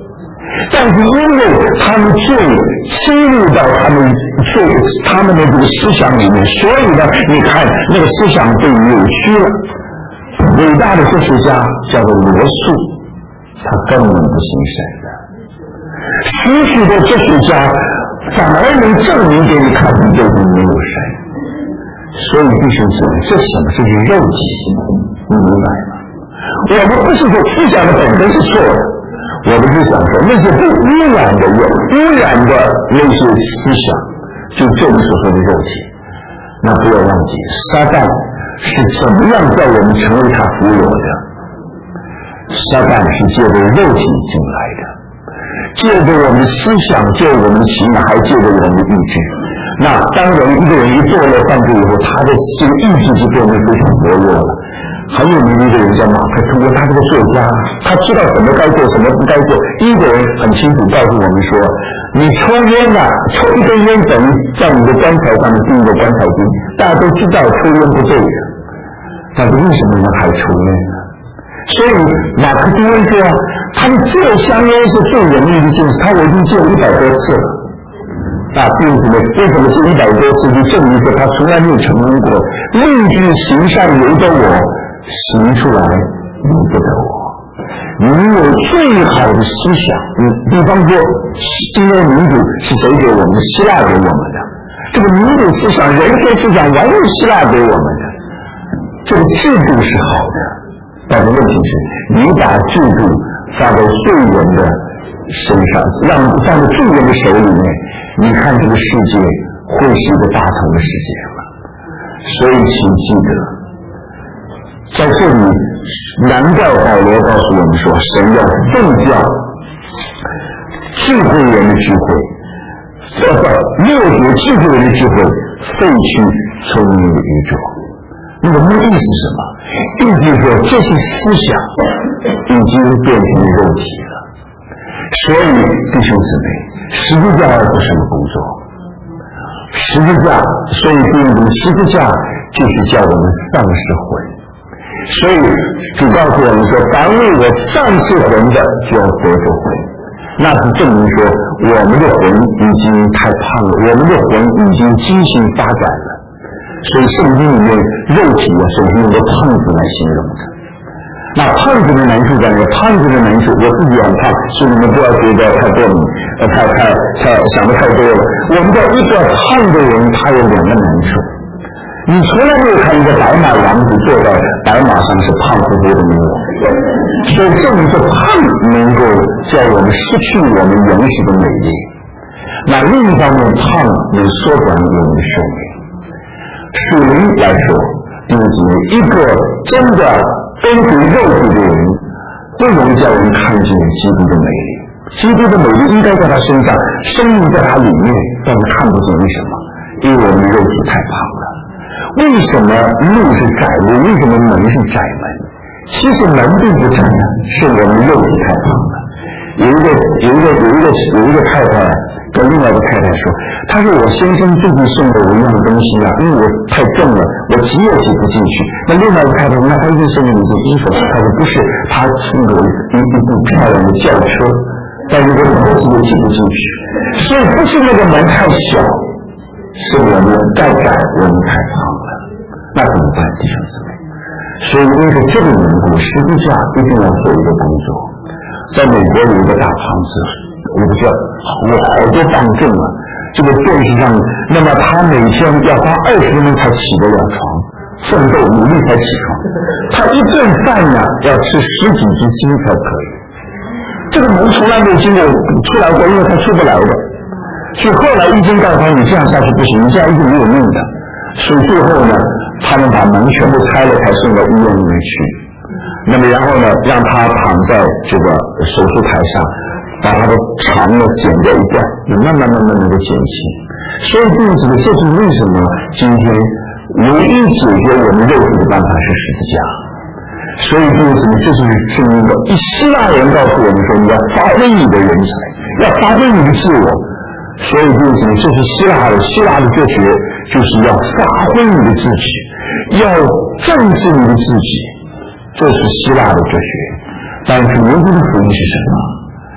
但是因为他们罪侵入到他们罪他们的这个思想里面，所以呢，你看那个思想被扭曲了。伟大的哲学家叫做罗素，他根本不信神的。许许多哲学家反而能证明给你看，就是没有神。所以弟兄姊妹，这什么？这是肉体，你明白吗？我们不是说思想的本身是错的，我们是想说那些被污染的、有污染的那些思想，就这里所说的肉体。那不要忘记，撒旦是怎么样在我们成为他俘虏的？撒旦是借着肉体进来的，借着我们思想，借着我们情感，还借着我们的意志。那当人一个人一做了犯罪以后，他的这个意志就变得非常薄弱了。很有名的一个人叫马克吐温，他这个作家，他知道什么该做，什么不该做。英国人很清楚告诉我们说，你抽烟呐、啊，抽一根烟等于在你的棺材上面钉一个棺材钉。大家都知道抽烟不对的，但是为什么人还抽烟呢？所以马克吐温说，他们戒香烟是最容易的一件事，他我已经戒了一百多次了。啊，为什么？为什么这一百多次就证明说他从来没有成功过？立志行善由得我，行出来由不得我。你有最好的思想，你比方说，今天民主是谁给我们？希腊给我们的。这个民主思想、人权思想，完全是希腊给我们的。这个制度是好的，但是问题是，你把制度放在罪人的身上，让放在罪人的手里面。你看这个世界会是一个大同的世界了，所以请记得，在这里，难怪保罗告诉我们说，神要奉教智慧人的智慧，呃不，灭绝智慧人的智慧，废去聪明的愚拙。那么意思是什么？意思说这些思想已经变成肉体了。所以弟兄姊妹，十字架要做什么工作？十字架，所以对我们十字架就是叫我们丧失魂。所以主告诉我们说，凡为我丧失魂的，就要得着魂。那是证明说，我们的魂已经太胖了，我们的魂已经畸形发展了。所以圣经里面肉体啊，是用个胖子来形容的。那胖子的难处在哪？胖子的难处，我自己很胖，所以你们不要觉得太过敏，呃，太太太想的太多了。我们的一个胖的人，他有两个难处。你从来没有看一个白马王子坐在白马上是胖乎乎的没有，所以证明这胖能够叫我们失去我们原始的美丽。那另一方面，胖能缩短我们的寿命。属灵来说，弟兄姊妹，一个真的根据肉体的人，不容易叫人看见基督的美丽。基督的美丽应该在他身上，生命在他里面，但是看不见。为什么？因为我们肉体太胖了。为什么路是窄路？为什么门是窄门？其实门并不窄啊，是我们肉体太胖了。有一个有一个有一个有一个太太跟另外一个太太说，她说我先生最近送给我一样东西啊，因为我太重了，我挤也挤不进去。那另外一个太太，那他一定送给你一件衣服，他说不是，他送给我一一部漂亮的轿车，但是我怎么挤都挤不进去。所以不是那个门太小，是我们太窄，我们太胖了。那怎么办，弟兄姊妹？所以因为这个缘故，十字架一定要做一个工作。在美国有一个大胖子，我不知道有好多磅重啊，这个电视上，那么他每天要花二十分钟才起得了床，奋斗努力才起床。他一顿饭呢要吃十几只鸡才可以。这个门从来没有经过出来过，因为他出不来的。所以后来医生告诉他，你这样下去不行，你这样一定没有命的。所以最后呢，他们把门全部拆了，才送到医院里面去。那么然后呢，让他躺在这个手术台上，把他的肠呢剪掉一段，慢慢慢慢能够减轻。所以弟兄姊妹，这是为什么今天唯一解决我们肉体的办法是十字架。所以弟兄姊妹，这就是证明的。希腊人告诉我们说，你要发挥你的人才，要发挥你的自我。所以弟兄姊妹，这是希腊的希腊的哲学，就是要发挥你的自己，要正视你的自己。这是希腊的哲学，但是耶稣的福音是什么？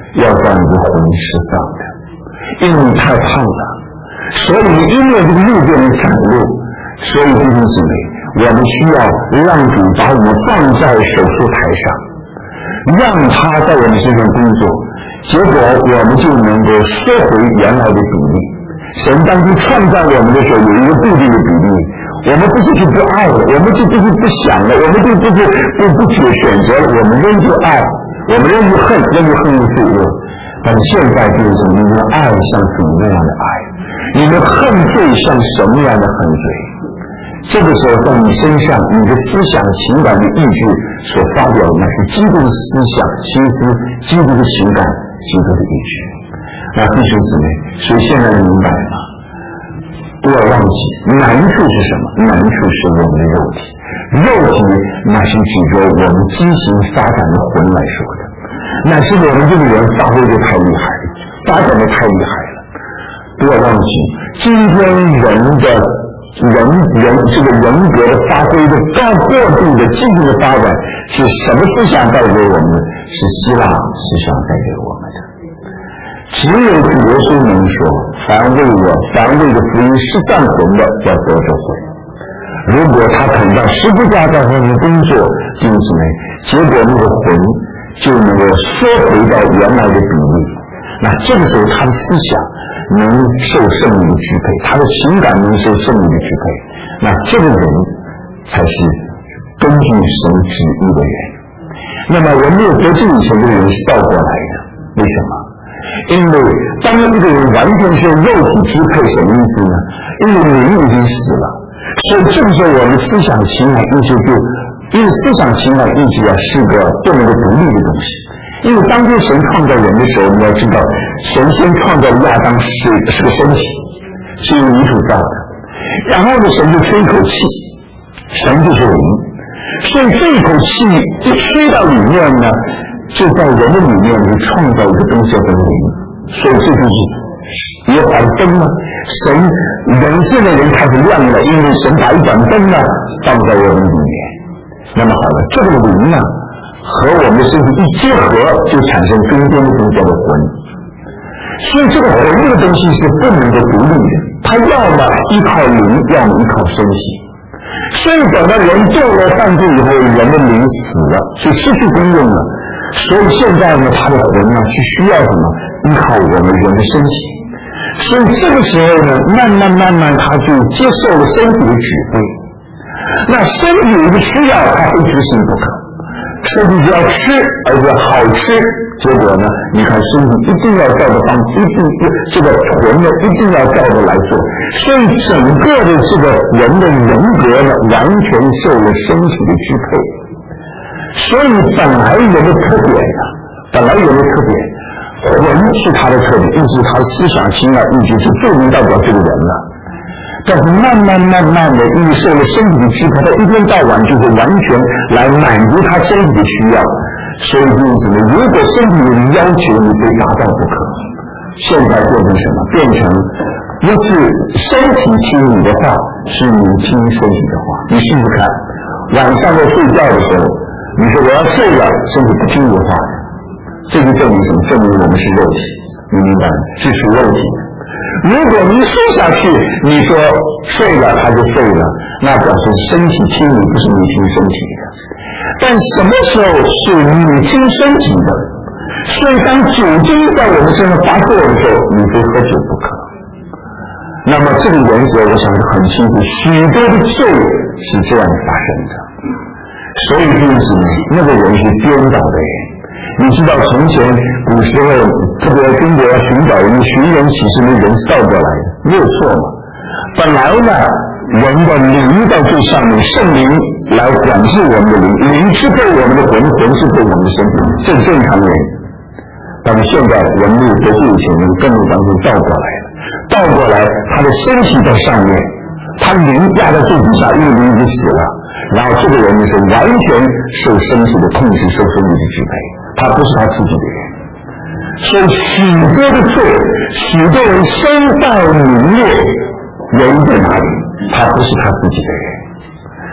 要让你的魂失丧的，因为你太胖了，所以因为这个路变成窄路，所以弟兄姊妹，我们需要让主把我们放在手术台上，让他在我们身上工作，结果我们就能够缩回原来的比例。神当初创造我们的时候有一个固定的比例，我们不是去不爱了，我们就不是不想了，我们就不是不不去选择了，我们仍旧爱，我们仍旧恨，仍旧恨恶罪恶。但现在就是你们爱像主那样的爱，你们恨罪像什么样的恨罪？这个时候在你身上，你的思想情感的意志所发表的那是基督的思想、心思、基督的情感、基督的意志。那弟兄姊妹，所以现在明白了，不要忘记难处是什么？难处是我们的肉体，肉体那是指着我们畸形发展的魂来说的，那是我们这个人发挥的太厉害，发展的太厉害了。不要忘记，今天人的人人这个人格的发挥的高过度的积极的发展，是什么思想带给我们的？是希腊思想带给我们的。只有主耶稣能说，凡为我凡为的福音失丧魂的要得着魂。如果他肯在十字架上面工作，弟兄姊妹，结果那个魂就能够缩回到原来的比例，那这个时候他的思想能受圣灵的支配，他的情感能受圣灵的支配，那这个人才是根据神旨意的人。那么我没有得救以前，这个人是倒过来的，为什么？因为当一个人完全是肉体支配，什么意思呢？因为灵已经死了，所以这个时候我们思想情感意志就，因为思想情感意志啊是个不能够独立的东西。因为当初神创造人的时候，你要知道，神先创造亚当是是个身体，是由泥土造的，然后呢，神就吹一口气，神就是灵，所以这一口气一吹到里面呢，就在人的里面就创造一个东西叫做灵，所以这就是耶和华的灯呢。神人现在人开始亮了，因为神把一盏灯呢放在我们里面。那么好了，这个灵呢和我们的身体一结合，就产生中间的东西叫做魂。所以这个魂这个东西是不能够独立的，它要么依靠灵，要么依靠身体。所以等到人做了犯罪以后，人的灵死了，就失去功用了。所以现在呢，他的魂呢是需要什么？依靠我们人的身体。所以这个时候呢，慢慢慢慢他就接受了身体的指挥。那身体有一个需要，他非执行不可。身体只要吃，而且好吃，结果呢，你看身体一定要照着方，一定这个魂呢一定要照着来做。所以整个的这个人的人格呢，完全受了身体的支配。所以本来人的特点啊，本来人的特点，魂是他的特点，意思他思想情感意志是最能代表这个人了。但是慢慢慢慢的，因为受了身体的支配，他一天到晚就会完全来满足他身体的需要。所以就是什么？如果身体有要求，你非达到不可。现在变成什么？变成不是身体听你的话，是你听身体的话。你试试看，晚上在睡觉的时候，你说我要睡了，身体不听你的话，这就证明什么？证明我们是肉体，你明白吗？是属肉体的。如果你睡下去，你说睡了他就睡了，那表示身体听你，不是你听身体的。但什么时候是你听身体的？所以当酒精在我们身上发作的时候，你非喝酒不可。那么这个原则我想是很清楚，许多的罪是这样发生的。所以就是那个人是颠倒的人。你知道从前古时候这个中国寻找人寻人启事的人是倒过来的，没有错嘛。本来呢，人的灵在最上面，圣灵来管制我们的灵，灵支配我们的魂，魂支配我们的身体，这是正常人。但是现在人类得救以前，人根本当中倒过来了，倒过来，他的身体在上面，他灵压在最底下，因为灵已经死了。然后这个人是完全受身体的控制，受身体的支配。他不是他自己的人，所以许多的罪，许多人身败名裂，原因在哪里？他不是他自己的人。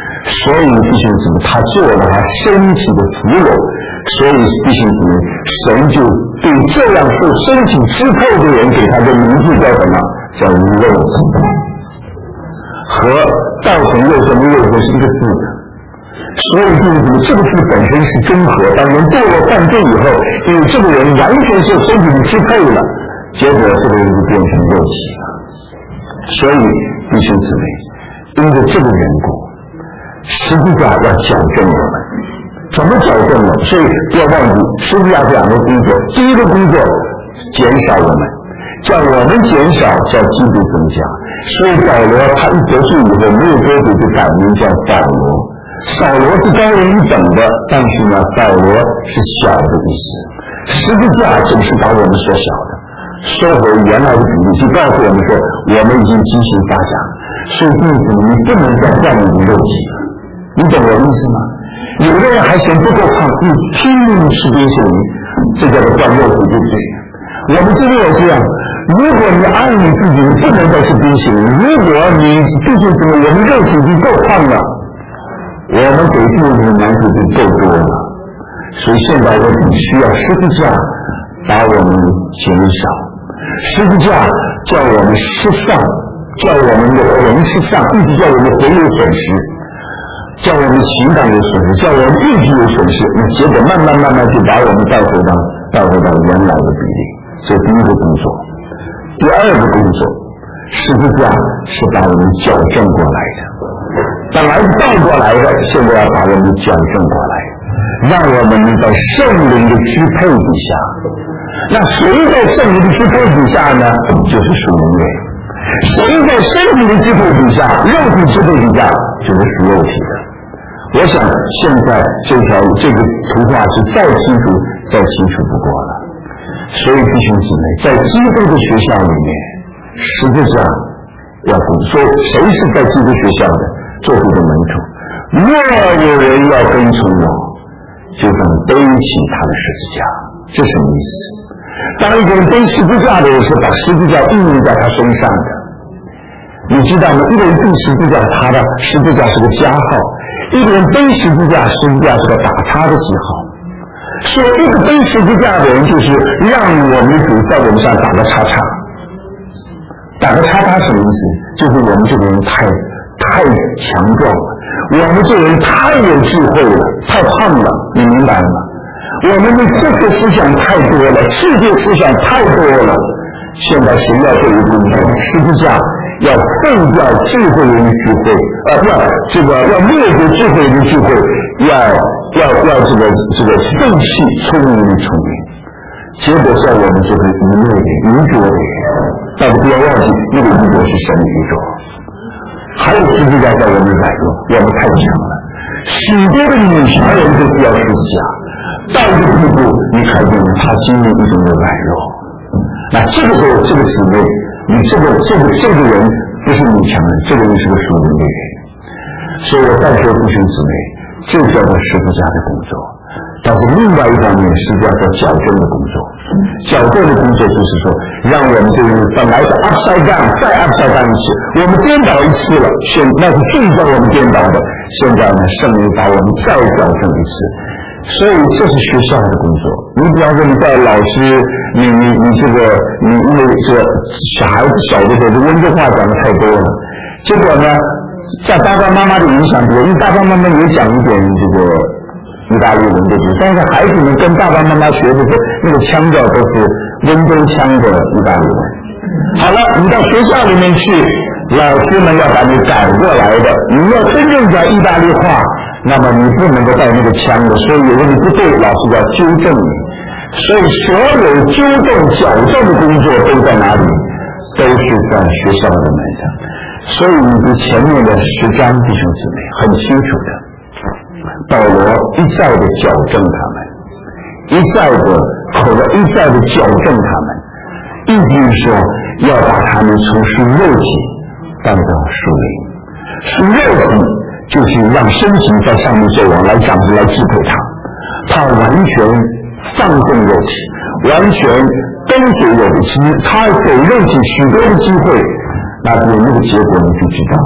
所以弟兄姊妹，他做了他身体的俘虏，所以弟兄姊妹，神就对这样受身体支配的人给他的名字叫什么？叫肉身，和道成肉身的肉身是一个字的。所以弟兄姊妹，这个字本身是中和。当人堕落犯罪以后，因为这个人完全受身体的支配了，结果这个人就变成肉体了。所以弟兄姊妹，因为这个缘故，十字架要矫正我们。怎么矫正呢？所以不要忘记十字架这两个工作。第一个工作减少我们，叫我们减少，叫基督增加。所以保罗他一得救以后，没有多久就改名叫保罗。扫罗是高人一等的，但是呢，保罗是小的意思。十字架总是把我们缩小的，收回原来的比例，就告诉我们说，我们已经畸形发展。所以弟兄姊妹，你不能再惯你的肉体了，你懂我的意思吗？有的人还嫌不够胖，你拼命吃冰淇淋，这叫做惯肉体，对不对？我们真的要这样。如果你爱你自己，你不能再吃冰淇淋。如果你弟兄姊妹，我们肉体已经够胖了，我们给自己的难处就够多了。所以现在我们需要十字架把我们减少，十字架叫我们失丧，叫我们的魂失丧，一直叫我们魂有损失，叫我们情感有损失，叫我们意志有损失。那结果慢慢慢慢就把我们带回到带回到原来的比例。这是第一个工作。第二个工作，十字架是把我们矫正过来的，本来是倒过来的，现在要把我们矫正过来，让我们在圣灵的支配底下。那谁在圣灵的支配底下呢？就是属灵的。谁在身体的支配底下，肉体支配底下，就是属肉体的。我想现在这条这个图画是再清楚再清楚不过了。所以弟兄姊妹，在基督的学校里面，十字架要鼓说，谁是在基督学校的做主的门徒？若有人要跟从我，就当背起他的十字架。这什么意思？当一个人背十字架的时候，把十字架应用在他身上的。你知道吗？一个人背十字架，他的十字架是个加号；一个人背十字架，十字架是个打叉的记号。所以一个背十字架的人，就是让我们主在我们上打个叉叉。打个叉叉什么意思？就是我们这个人太太强壮了，我们这个人太有智慧了，太胖了，你明白吗？我们的这个思想太多了，世界思想太多了。现在谁要做一个工作？十字架要废掉智慧人的智慧，呃，不要这个要灭绝智慧人的智慧，要要要这个这个废弃聪明的聪明。结果在我们这个愚昧的愚拙的人，但是不要忘记，那个愚拙是神的愚拙。还有十字架在我们软弱，我们太强了。许多的女强人都需要十字架，到这个地步，你看见他经历一种的软弱。那这个时候，这个姊妹，你这个这个这个人不是女强人，这个人是个属灵的人。所以我再说弟兄姊妹，这叫做十字架的工作。但是另外一方面，十字架叫矫正的工作。矫正的工作就是说，让我们这个人本来是 upside down， 再 upside down 一次，我们颠倒一次了，现那是最叫我们颠倒的。现在呢，圣灵把我们再矫正一次。所以这是学校的工作。你比方说，你在老师，你你你这个，你因为这个小孩子小的时候，这温州话讲的太多了，结果呢，在爸爸妈妈的影响多，因为爸爸妈妈也讲一点这个意大利文对不对？但是孩子们跟爸爸妈妈学的时候，那个腔调都是温州腔的意大利文。好了，你到学校里面去，老师们要把你改过来的，你要真正讲意大利话。那么你不能够带那个腔的，所以有问题不对，老师要纠正你。所以所有纠正、矫正的工作都在哪里？都是在学校里面的。所以你的前面的十章弟兄姊妹很清楚的，保罗一再的矫正他们，一再的口的一再的矫正他们，意思是说要把他们从属肉体带到属灵，属肉体。就是让身体在上面走往来长子来支配他，他完全放纵肉体，完全跟随肉体，他给肉体许多的机会，那有那个结果你就知道，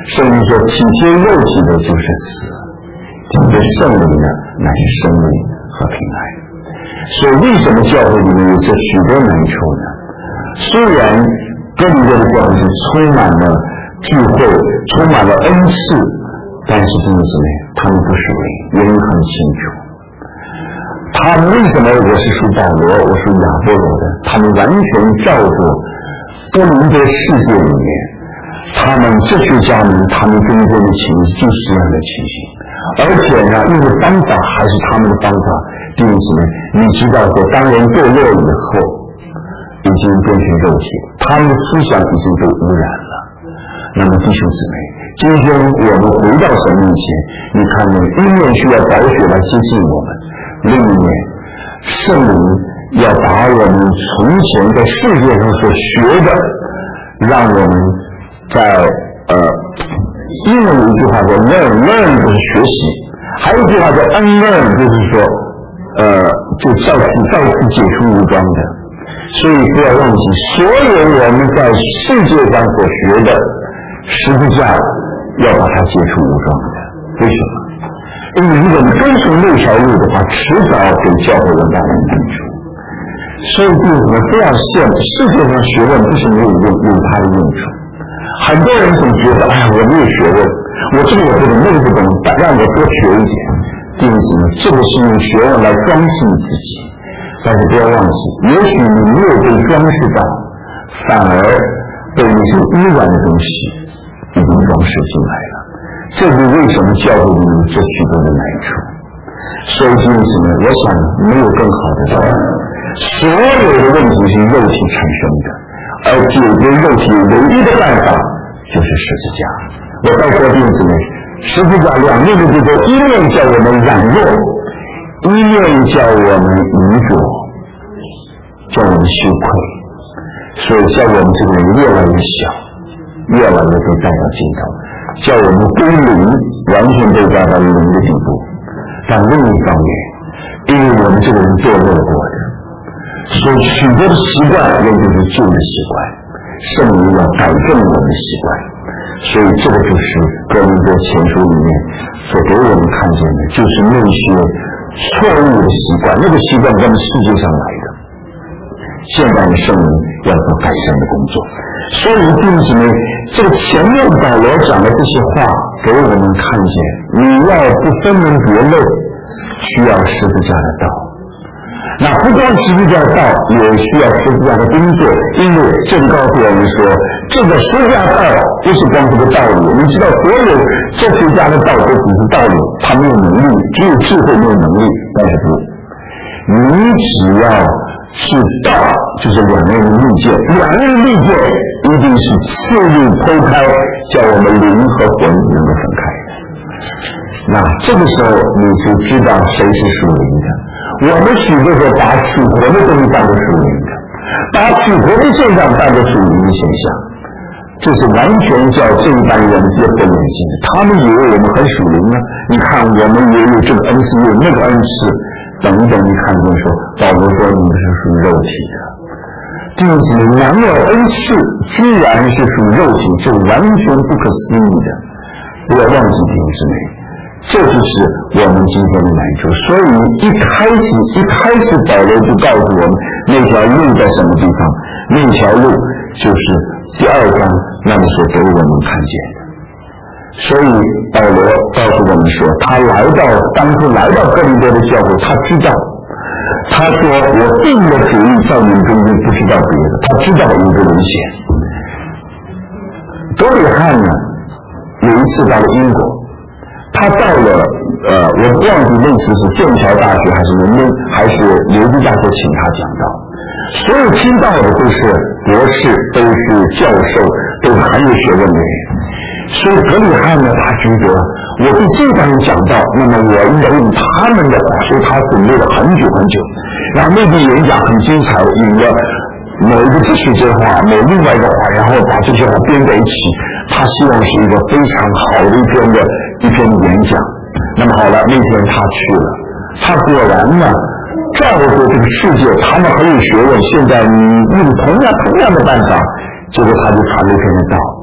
圣经说体贴肉体的就是死，体贴圣灵的乃是生命和平安。所以为什么教会里面有这许多难处呢？虽然哥林多的教会是充满了智慧，充满了恩赐，但是弟兄姊妹，他们不属灵，原因很清楚。他们为什么我是属保罗，我属亚波罗的？他们完全照着哥林多世界里面，他们这些家人，他们中间的情形就是这样的情形，而且呢，用的方法还是他们的方法。弟兄姊妹，你知道说，当人堕落以后，已经变成肉体了，他们的思想已经被污染了。那么弟兄姊妹，今天我们回到神面前，你看呢，一面需要宝血来接近我们，另一面圣灵要把我们从前在世界上所学的，让我们在呃，英文有一句话叫 learn learn 就是学习，还有一句话叫 unlearn 就是说呃，就再次再次解除武装的。所以不要忘记，所有我们在世界上所学的十字架要把它解除武装的。为什么？因为如果你跟从那条路的话，迟早给教会人带来难处。所以弟兄们不要羡慕世界上学问不是没有用，有它的用处。很多人总觉得，哎呀，我没有学问，我这个我不懂，那个不懂，让我多学一点。弟兄们，这个是用学问来装饰自己，但是不要忘记，也许你没有被装饰到，反而被那些污染的东西已经装饰进来了。这是为什么教会里有这许多的难处。所以弟兄们，我想没有更好的答案。所有的问题是肉体产生的，而解决肉体唯一的办法就是十字架。我再说弟兄们，十字架两面的结构，一面叫我们软弱，一面叫我们愚拙，叫我们羞愧。所以叫我们这个人越来越小，越来越被带到尽头，叫我们归零，完全被带到零的地步。但另一方面，因为我们这个人堕落过的，所以许多的习惯那就是旧的习惯，圣灵要改正我们的习惯。所以这个就是哥林多前书里面所给我们看见的，就是那些错误的习惯，那个习惯跟世界上来的。现在的圣灵要做改善的工作。所以弟兄姊妹，这个前面保罗讲的这些话给我们看见，你要不分门别类，需要十字架的道。那不光十字架的道，也需要十字架的工作，因为这里告诉我们说，这个十字架的道不是光这个道理。你知道，所有这十字架的道都只是道理，它没有能力，只有智慧没有能力。但是不，你只要是道，就是两人的利剑，两人的利剑一定是刺入剖开，叫我们灵和魂能够分开的。那这个时候你就知道谁是属灵的。我们许多时候把属魂的东西当作属灵的，把属魂的现象当作属灵的现象，这是完全叫这一般人跌破眼镜的。他们以为我们很属灵呢，你看我们也有这个恩赐，有那个恩赐，等一等，你看见说保罗说你们是属肉体的，弟兄姊妹，男有恩赐居然是属肉体，这完全不可思议的。不要忘记弟兄姊妹，这就是我们今天的难处。所以一开始一开始保罗就告诉我们那条路在什么地方，那条路就是第二章那么所给我们看见的。所以保罗告诉我们说，他来到当初来到哥林多的教会，他知道，他说我定了主意在你们中间，不知道别的，他知道有个危险。哥里汉呢有一次到了英国，他到了呃，我不忘记那次是剑桥大学还是伦敦还是牛津大学请他讲道，所有听到的都是博士，都是教授，都是很有学问的人。所以格里汉呢，他觉得我对这帮人讲道，那么我应该用他们的话，所以他准备了很久很久，然后那篇演讲很精彩，引了某一个哲学家话，某另外一个话，然后把这些话编在一起，他希望是一个非常好的一篇的一篇演讲。那么好了，那天他去了，他果然呢照着这个世界，他们很有学问，现在你用同样同样的办法，结果他就传了一篇的道。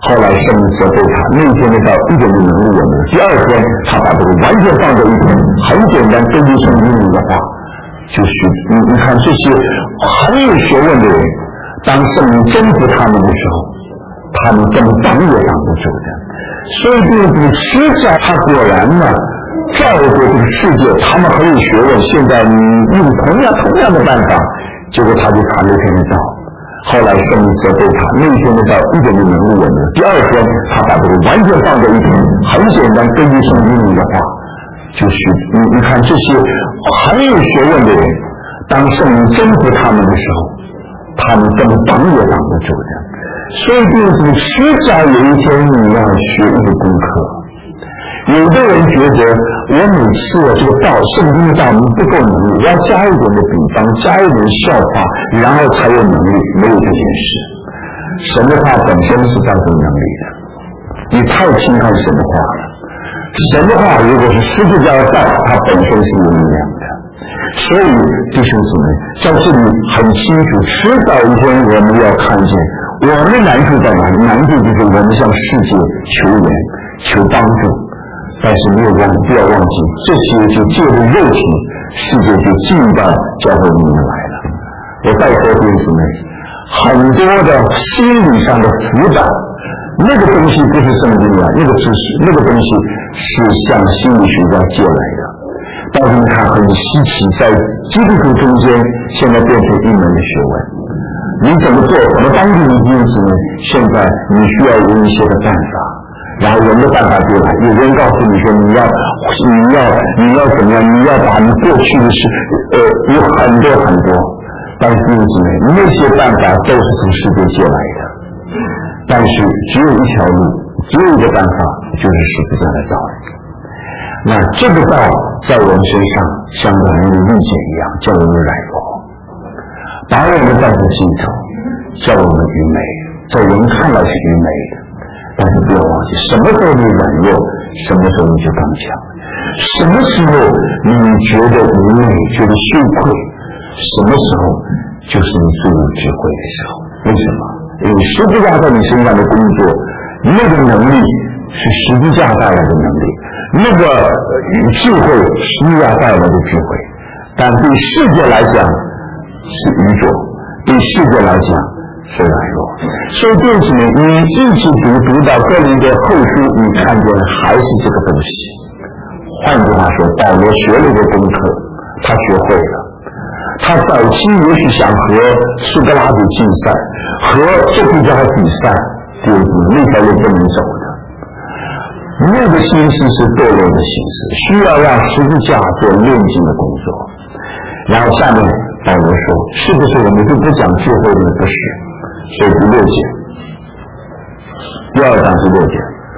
后来圣灵责备他，那天呢到一点就能力我们。第二天他把这个完全放在一边，很简单，根据圣经里的话，就是你你看这些很有学问的人，当圣灵征服他们的时候，他们根本挡也挡不住的。所以这个施教他果然呢照顾这个世界，他们很有学问。现在你用同样同样的办法，结果他就传了天道。后来圣灵责备他，那天呢到一点就能力我们。第二天他把这个完全放在一边，很简单，根据圣经里的话，就是你你看这些很有学问的人，当圣灵征服他们的时候，他们根本挡也挡不住的。所以就是迟早有一天你要学一个功课。有的人觉得我每次这个道圣经的道理不够能力，我要加一点的比方，加一点笑话，然后才有能力。没有这件事，神的话本身是带有能力的，你太轻看神的话了。神的话如果是十字架的道，它本身是有力量的。所以弟兄姊妹在这里很清楚，迟早一天我们要看见我们的难处在哪里。难处就是我们向世界求援求帮助，但是没有忘不要忘记，这些就借着肉体，世界就进到教会里面来了。我再说弟兄姊妹，很多的心理上的辅导，那个东西不是圣经啊，那个知识，那个东西是向心理学家借来的。但是你看很稀奇，在基督徒中间现在变成一门的学问。你怎么做，怎么帮助你弟兄姊妹？现在你需要有一些的办法，然后人的办法就来。有人告诉你说你要你要你要怎么样，你要把你过去的事呃有很多很多，但是弟兄姊妹，那些办法都是从世界借来的。但是只有一条路，只有一个办法，就是十字架的道理。那这个道在我们身上像软弱的利剑一样，叫我们软弱，把我们带到尽头，叫我们愚昧，在人看来是愚昧的。但是不要忘记，什么时候你软弱，什么时候你就刚强。什么时候你觉得愚昧，觉得羞愧，什么时候就是你最有智慧的时候。为什么？因为十字架在你身上的工作，那个能力是十字架带来的能力，那个智慧十字架带来的智慧，但对世界来讲是愚拙，对世界来讲是软弱。所以这几年你一起读读到哥林多后书，你看见还是这个东西。换句话说，保罗学了一个功课，他学会了。他早期也许想和苏格拉底竞赛，和这比较比赛，对那条路不能走的。那个心思是堕落的心思，需要让十字架做炼净的工作。然后下面保罗说，是不是我们就不讲智慧呢？不是，所以第六节，第二章是六节。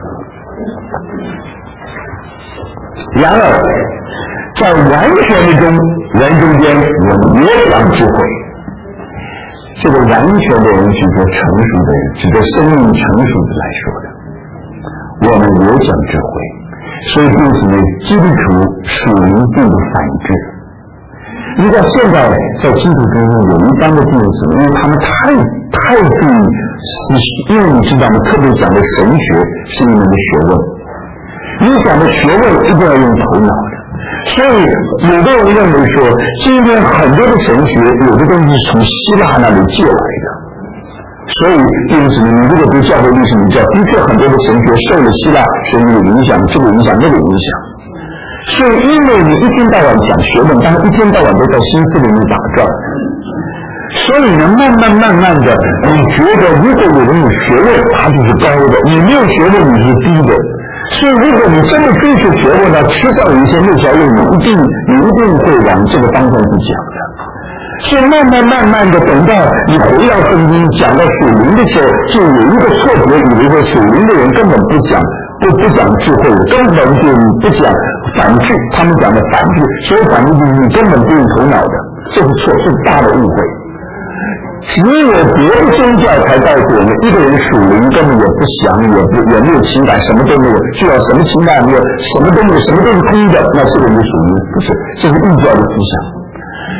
然而在完全的中人中间，我们也讲智慧。这个完全的人指着成熟的人，指着生命成熟的来说的。我们也讲智慧，所以弟兄姊妹，基督徒属灵并不反智。你知道现在在基督中有一帮的弟兄姊妹，因为他们太太注意思想，因为你知道吗？特别讲的神学是一门的学问，你讲的学问一定要用头脑的。所以有的人认为说，今天很多的神学有的东西是从希腊那里借来的。所以弟兄姊妹，你如果读教会历史，你知道的确很多的神学受了希腊神学的影响，这个影响那个影响。所以因为你一天到晚讲学问，但是一天到晚都在心思里面打转，所以呢慢慢慢慢的，你觉得如果有人有学问，他就是高的，你没有学问你是低的。所以如果你真的追求学问呢，迟早有一天那条路你一定你一定会往这个方向去讲的。所以慢慢慢慢的，等到你回到圣经讲到属灵的时候，就有一个错觉，以为说属灵的人根本不讲不不讲智慧，根本就不讲反智，他们讲的反智，所以反智就是你根本不用头脑的，这是错，是大的误会。只有别的宗教才告诉我们，一个人属灵根本也不想，也不也没有情感，什么都没有，需要什么情感没有，什么都没有，什么都是空的，那这个人属灵不是，这是异教的思想。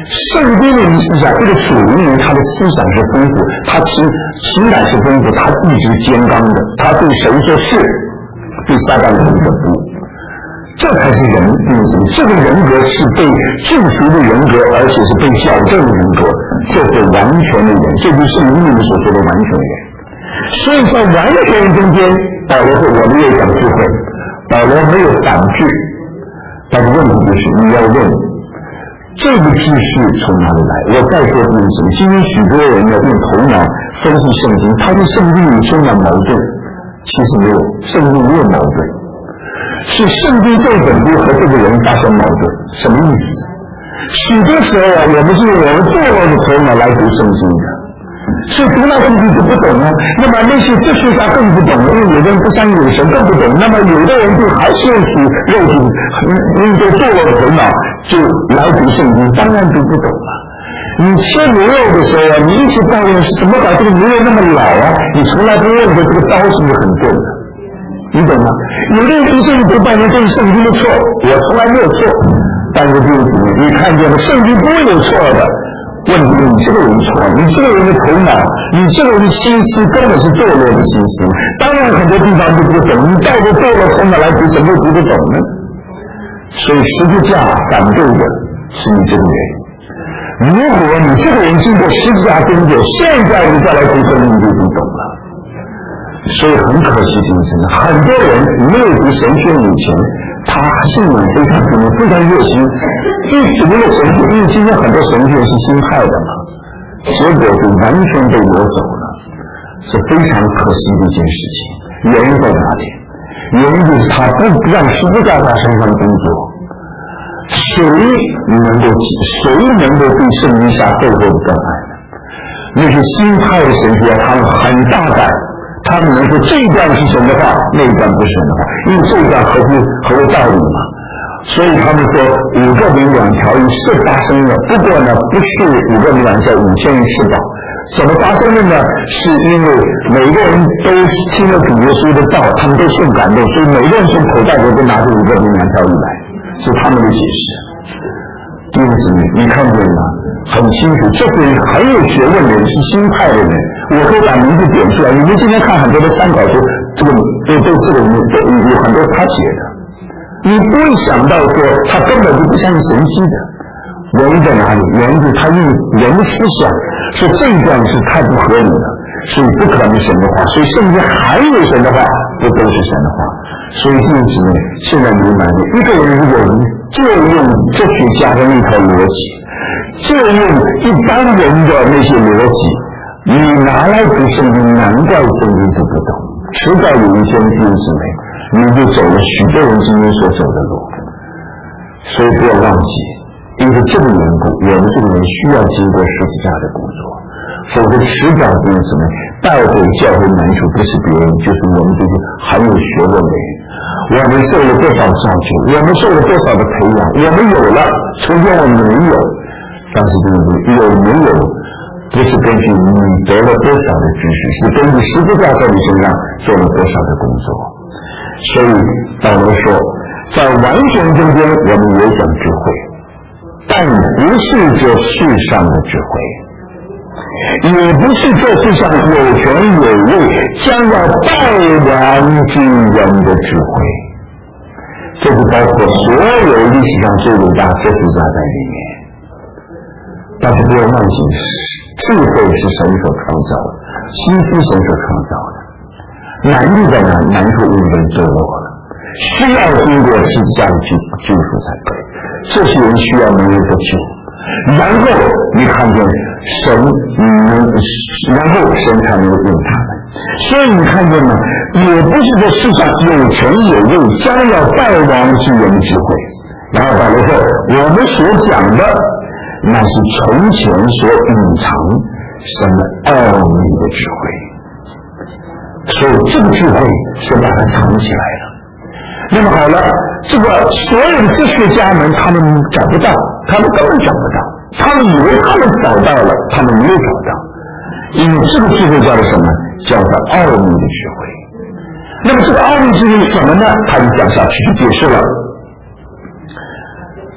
圣经的思想，这个主人他的思想是丰富，他情情感是丰富，他意志坚刚的，他对神说是，对撒旦说不。这才是人定性，这个人格是被救赎的人格，而且是被矫正的人格，这是完全的人，这就是圣经里面所说的完全人。所以在完全人中间，保罗说我们也讲智慧，保罗没有反制，但是问题就是你要问这个知识从哪里来？我再说一件事，今天许多人呢用头脑分析圣经，他对圣经里充满矛盾，其实没有，圣经没有矛盾。是圣经这本书和这个人发生矛盾，什么意思？许多时候啊，我们是用我们堕落的头脑来读圣经的，所以读到圣经就不懂了。那么那些哲学家更不懂，因为有的人不相信有神更不懂。那么有的人就还是用属肉体、用这堕落的头脑就来读圣经，当然就不懂了。你切牛肉的时候啊，你一直抱怨是怎么把这个牛肉那么老啊？你从来不问的这个刀是不是很钝的？你懂吗？有的人读圣经读半天，这是圣经的错，我从来没有错。但是弟兄姊妹，你看见了，圣经不会有错的。问题是你这个人错，你这个人的头脑，你这个人的心思根本是堕落的心思。当然很多地方都不懂，你带着堕落头脑来读，怎么会读得懂呢？所以十字架反对的是你这个人。如果你这个人经过十字架工作，现在你再来读圣经，你就读懂了。所以很可惜，精神很多人没有读神学以前，他信仰非常可能非常热心，一读了神学，因为今天很多神学是新派的嘛，结果就完全被夺走了，是非常可惜的一件事情。原因在哪里？原因就是他不让十字架在身上工作。谁能够谁能够对圣经下背后的更爱呢？那些新派的神学他们很大胆。他们能说这一段是神的话，那一段不是神的话，因为这一段合乎合乎道理嘛。所以他们说五个饼两条鱼是发生了，不过呢不是五个饼两条五千人吃饱。怎么发生的呢？是因为每个人都听了主耶稣的道，他们都受感动，所以每个人从口袋里都拿出五个饼两条鱼来，是他们的解释。弟兄姊妹，你看见吗？很清楚，这是很有学问的人，是新派的人。我可以把名字点出来，你们今天看很多的参考书，这个都都这个人都有很多他写的，你不会想到说他根本就不相信神迹的。原因在哪里？原因是他用人的思想说这一段是太不合理了，所以不可能神的话，所以圣经还有神的话，不都是神的话。所以弟兄姊妹，现在明白了，一个人如果就用哲学家的那套逻辑，就用一般人的那些逻辑，你拿来读圣经，难怪圣经读不懂。迟早有一天，弟兄姊妹，你就走了许多人今天所走的路。所以不要忘记，因为这个缘故，我们这个人需要经过十字架的工作，否则迟早弟兄姊妹带回教会难处，不是别人，就是我们这些很有学问的人。我们受了多少造就，我们受了多少的培养，我们有了，从前我们没有。但是对不对？有没有不是根据你得了多少的知识，是根据十字架在你身上做了多少的工作。所以保罗说，在完全中间我们也讲智慧，但不是这世上的智慧，也不是这世上有权有位将要败亡之人的智慧。这是包括所有历史上最伟大哲学家在里面。但是不要忘记，智慧是神所创造的，心思神所创造的。难度在哪？难处因为堕落了，需要经过十字架的救救赎才可以。这些人需要没有得救，然后你看见神，嗯，然后神才能用他们。所以你看见吗？也不是说世上有权有位将要败亡之人的智慧。然后保罗说，我们所讲的那是从前所隐藏神的奥秘的智慧，所以这个智慧是把它藏起来了。那么好了，这个所有的哲学家们他们找不到，他们根本找不到，他们以为他们找到了，他们没有找到，因为这个智慧叫做什么？叫做奥秘的智慧。那么这个奥秘智慧是什么呢？他就讲下去就解释了。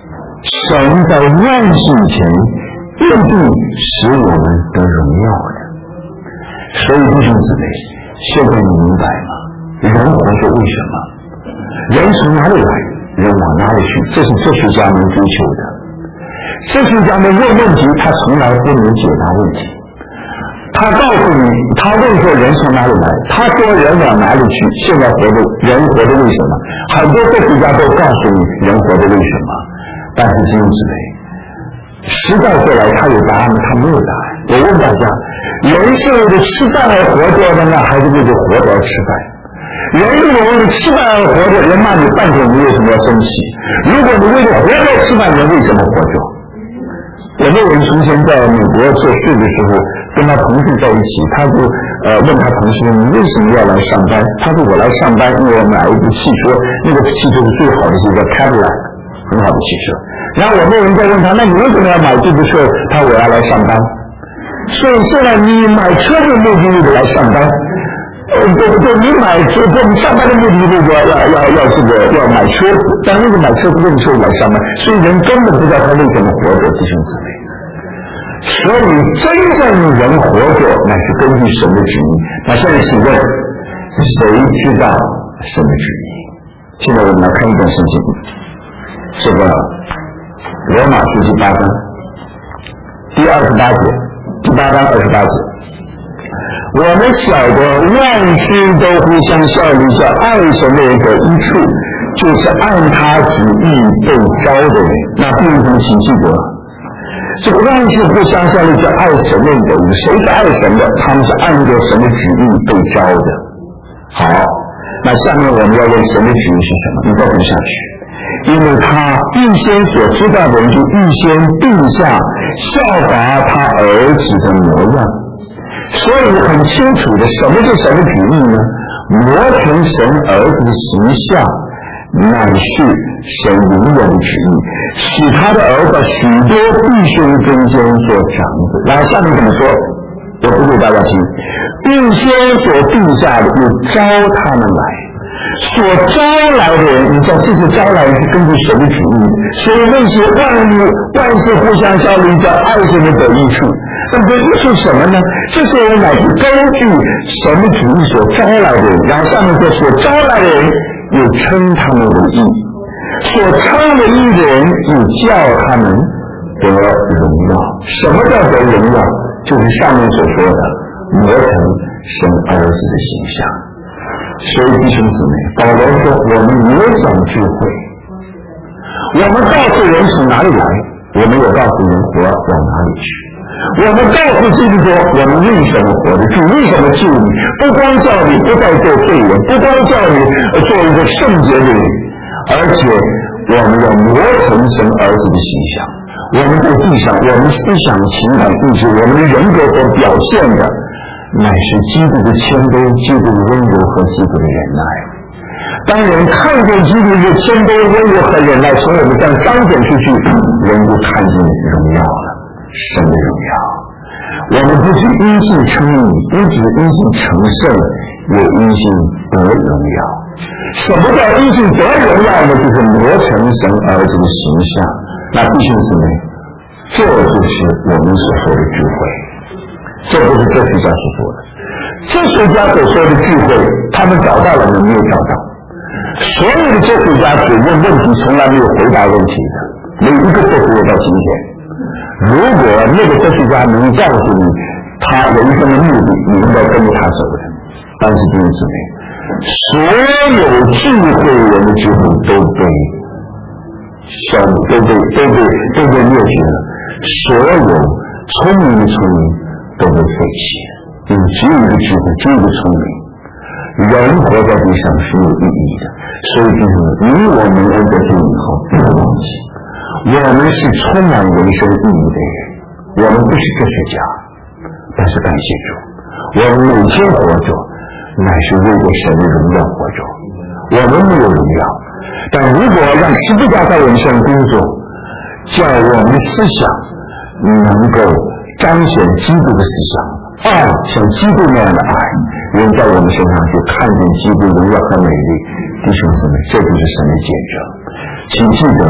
神在万事以前必定使我们得荣耀的。所以弟兄姊妹，现在你明白吗？人活着为什么？人从哪里来，人往哪里去，这是哲学家们追求的。哲学家们问问题，他从来不能解答问题。他告诉你，他问说人从哪里来，他说人往哪里去，现在活着人活着为什么？很多哲学家都告诉你人活着为什么，但是弟兄姊妹，时代过来他有答案，他没有答案。我问大家，人是为了吃饭而活着的呢，还是为了活着而吃饭？人如果为了吃饭而活着，人骂你半天，你为什么要生气？如果你为了活着而吃饭，人为什么活着？有没有人从前在美国做事的时候，跟他同事在一起，他就呃问他同事，你为什么要来上班？他说我来上班，因为我买一部汽车，那个汽车是最好的，是一个 Cadillac， 很好的汽车。然后有没有人在问他，那你为什么要买这部车？他说我要来上班。所以现在你买车的目的为了来上班，呃，对对，你买车，对你上班的目的为了要要要这个要买车子，但那个买车子为什么来上班？所以人根本不知道他为什么活着，弟兄姊妹。所以真正人活着，那是根据神的旨意。那现在请问，谁知道神的旨意？现在我们来看一段圣经，这个罗马书第八章第二十八节。第八章二十八节，我们晓得万事都互相效力，叫爱神的人得益处，就是按他旨意被招的人。那第五种请记得，这个万事互相效力，叫爱神的人得益。谁是爱神的？他们是按照神的旨意被招的。好，那下面我们要问神的旨意是什么？你再读下去。因为他预先所知道的人，就预先定下效法他儿子的模样，所以很清楚的，什么是神的旨意呢？磨成神儿子的形象，乃是神永远的旨意，使他的儿子许多弟兄中间做长子。然后下面怎么说？我读给大家听。预先所定下的，就招他们来。所招来的人，你知道这些招来是根据神的旨意，所以那些万物万事互相效力，叫爱神的得益处。那么这益处什么呢？这些人乃是根据神的旨意所招来的人。然后下面说，所招来的人又称他们为义，所称为义的人又叫他们得荣耀。什么叫得荣耀？就是上面所说的磨成神儿子的形象。所以弟兄姊妹，保罗说我们也讲智慧，我们告诉人从哪里来，我们也告诉人活往哪里去。我们告诉基督说我们为什么活着，主为什么救你，不光叫你不再做罪人，不光叫你做一个圣洁的人，而且我们要磨成神儿子的形象。我们在地上，我们思想情感意志，我们的人格所表现的乃是基督的谦卑，基督的温柔和基督的忍耐。当人看见基督的谦卑、温柔和忍耐从我们上彰显出去，人就看见荣耀了，神的荣耀。我们不只因信称义，不只因信成圣，也因信得荣耀。什么叫因信得荣耀呢？就是磨成神儿子的形象。那弟兄姊妹，这就是我们所说的智慧。这不是哲学家所说的，哲学家所说的智慧，他们找到了，你没有找到。所有的哲学家只问问题，从来没有回答问题的，没有一个都活到今天。如果那个哲学家能告诉你他人生的目的，你应该跟着他走的。但是弟兄姊妹，所有智慧人的智慧都被消灭，都被都被都被灭绝了。所有聪明的聪明都被废弃了，因为只有一个智慧，只有一个聪明。人活在地上是有意义的，所以就是你我们恩得救以后，不要忘记，我们是充满人生意义的人。我们不是哲学家，但是感谢主，我们每天活着，乃是为了神的荣耀活着。我们没有荣耀，但如果让十字架在我们身上工作，叫我们思想能够彰显基督的思想，爱像基督那样的爱，人在我们身上就看见基督荣耀和美丽。弟兄姊妹，这就是神的见证。请记得，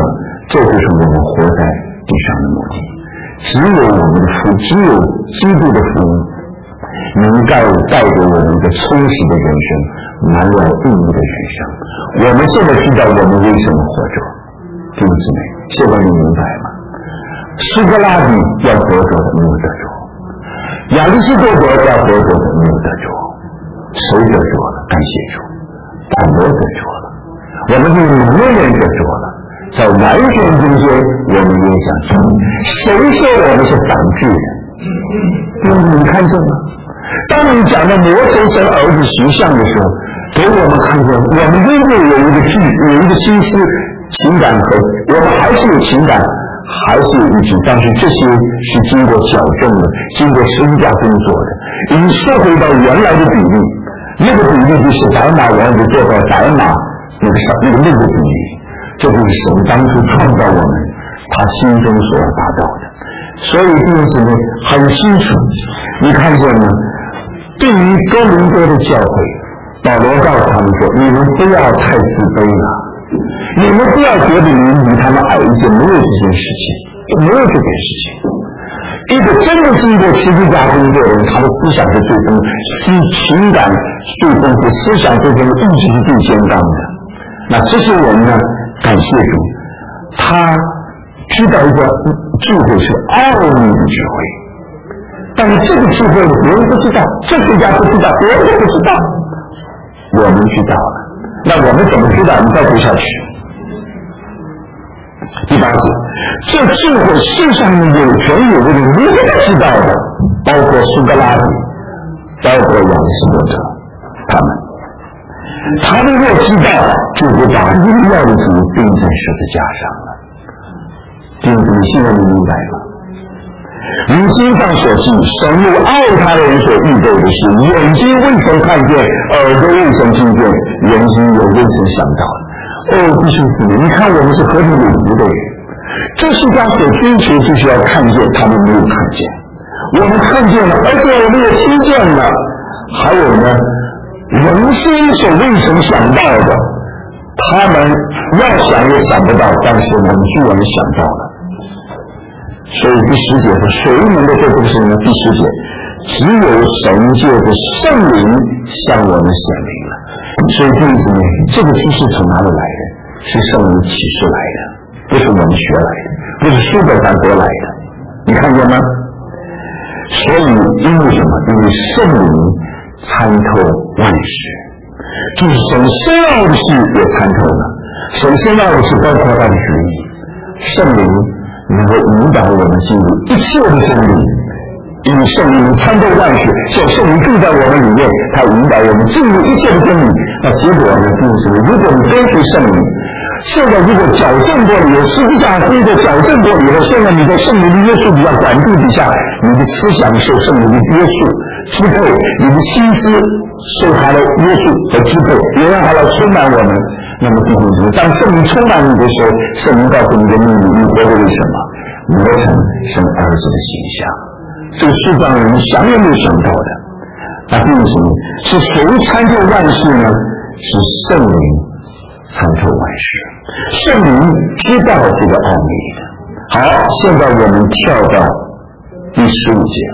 这就是我们活在地上的目的。只有我们的福，只有基督的福音能够带给我们一个充实的人生，满了意义的人生。我们现在知道我们为什么活着，弟兄姊妹，现在你明白吗？苏格拉底要得着的没有得着，亚里士多德要得着的没有得着，谁得着了？感谢主，保罗得着了，我们是每个人得着了。在完全中间，我们也想说，谁说我们是反智的？弟兄，你看见吗？当你讲到摩西神儿子形象的时候，给我们看见，我们仍旧有一个具有一个心思、情感和我们还是有情感，还是有意志，但是这些是经过矫正的，经过深加工作的，已经缩回到原来的比例。那个比例就是白马王子做到白马那个那个那个比例。这就是神当初创造我们，他心中所要达到的。所以弟兄姊妹很清楚，你看见吗？对于哥林多的教会，保罗告诉他们说：你们不要太自卑了，你们不要觉得你比他们矮一些，没有这件事情，没有这件事情。一个真的经过十字架工作的人，他的思想是最丰富，情感最丰富，思想最丰富，意志是最坚刚的。那这些人呢？感谢主，他知道一个智慧是奥秘的智慧，但是这个智慧别人不知道，哲学家不知道，别人不知道，我们知道了。那我们怎么知道？你再读下去。第八节，这智慧世上有权有位的没有知道的，包括苏格拉底，包括亚里士多德，他们。他们若知道，就会把荣耀的主钉在十字架上了。弟兄，你现在明白吗？如经上所记，神为爱他的人所预备的是，眼睛未曾看见，耳朵未曾听见，人心也未曾想到。哦，弟兄姊妹，你看我们是何等有福的人！这世家所追求就是要看见，他们没有看见，我们看见了，而且我们也听见了。还有呢？人心所未曾想到的，他们要想也想不到，但是我们居然想到了。所以第十节说，谁能够做这个事呢？第十节，只有神借着圣灵向我们显明了。所以弟兄姊妹，这个知识从哪里来的？是圣灵启示来的，不是我们学来的，不是书本上得来的。你看见吗？所以因为什么？因为圣灵参透万事，就是神深奥的事也参透了，神深奥的事包括他的旨意。圣灵能够引导我们进入一切的真理，因为圣灵参透万事，像圣灵住在我们里面，他引导我们进入一切的真理。那结果呢？就是如果你跟随圣灵，现在如果矫正过了以后，十字架工作矫正过了以后，现在你在圣灵的约束比较管制底下，你的思想受圣灵的约束支配，你的心思受他的约束和支配，也让他来充满我们。那么弟兄姊妹，当圣灵充满你的时候，圣灵告诉你的秘密，你活着为什么？磨成生儿子的形象，这个世上人想也没有想到的。那弟兄姊妹，是谁参透万事呢？是圣灵参透万事，圣灵知道这个奥秘的。好，现在我们跳到第十五节，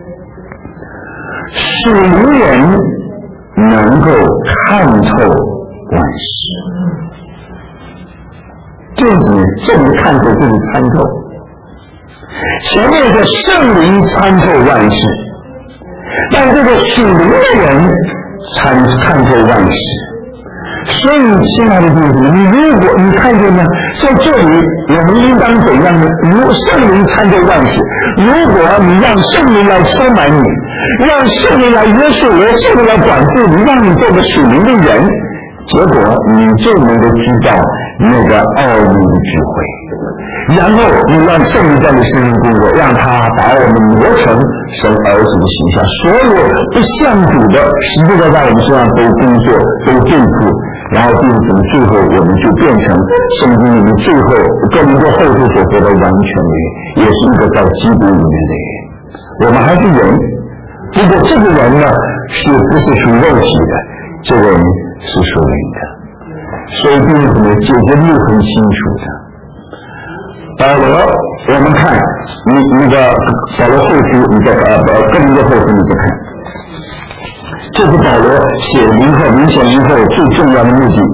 属灵人能够看透万事，就是这里看透就是参透。前面的圣灵参透万事，但这个属灵的人参看透万事。所以，亲爱的弟兄，你如果你看见呢，在这里我们应当怎样呢？如圣灵参透万事，如果你让圣灵来充满你，让圣灵来约束你，让圣灵来管制你，让你做个属灵的人，结果你就能够知道那个奥秘的智慧。然后你让圣灵在你身上工作，让他把我们磨成神儿子的形象，所有不像主的实际的在我们身上都工作，都对付。然后弟兄姊妹，最后我们就变成圣经里面最后哥林多后书所说的完全的人，也是一个在基督里面的人。我们还是人，不过这个人呢，是不是属肉体的？这个人是属灵的。所以弟兄姊妹，解决路很清楚的。 保罗，我们看你那个保罗后书，你再呃呃哥林多后书你再看，这是保罗写灵后明显灵后最重要的目的。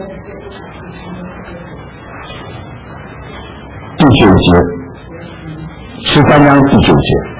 第九节，十三章第九节。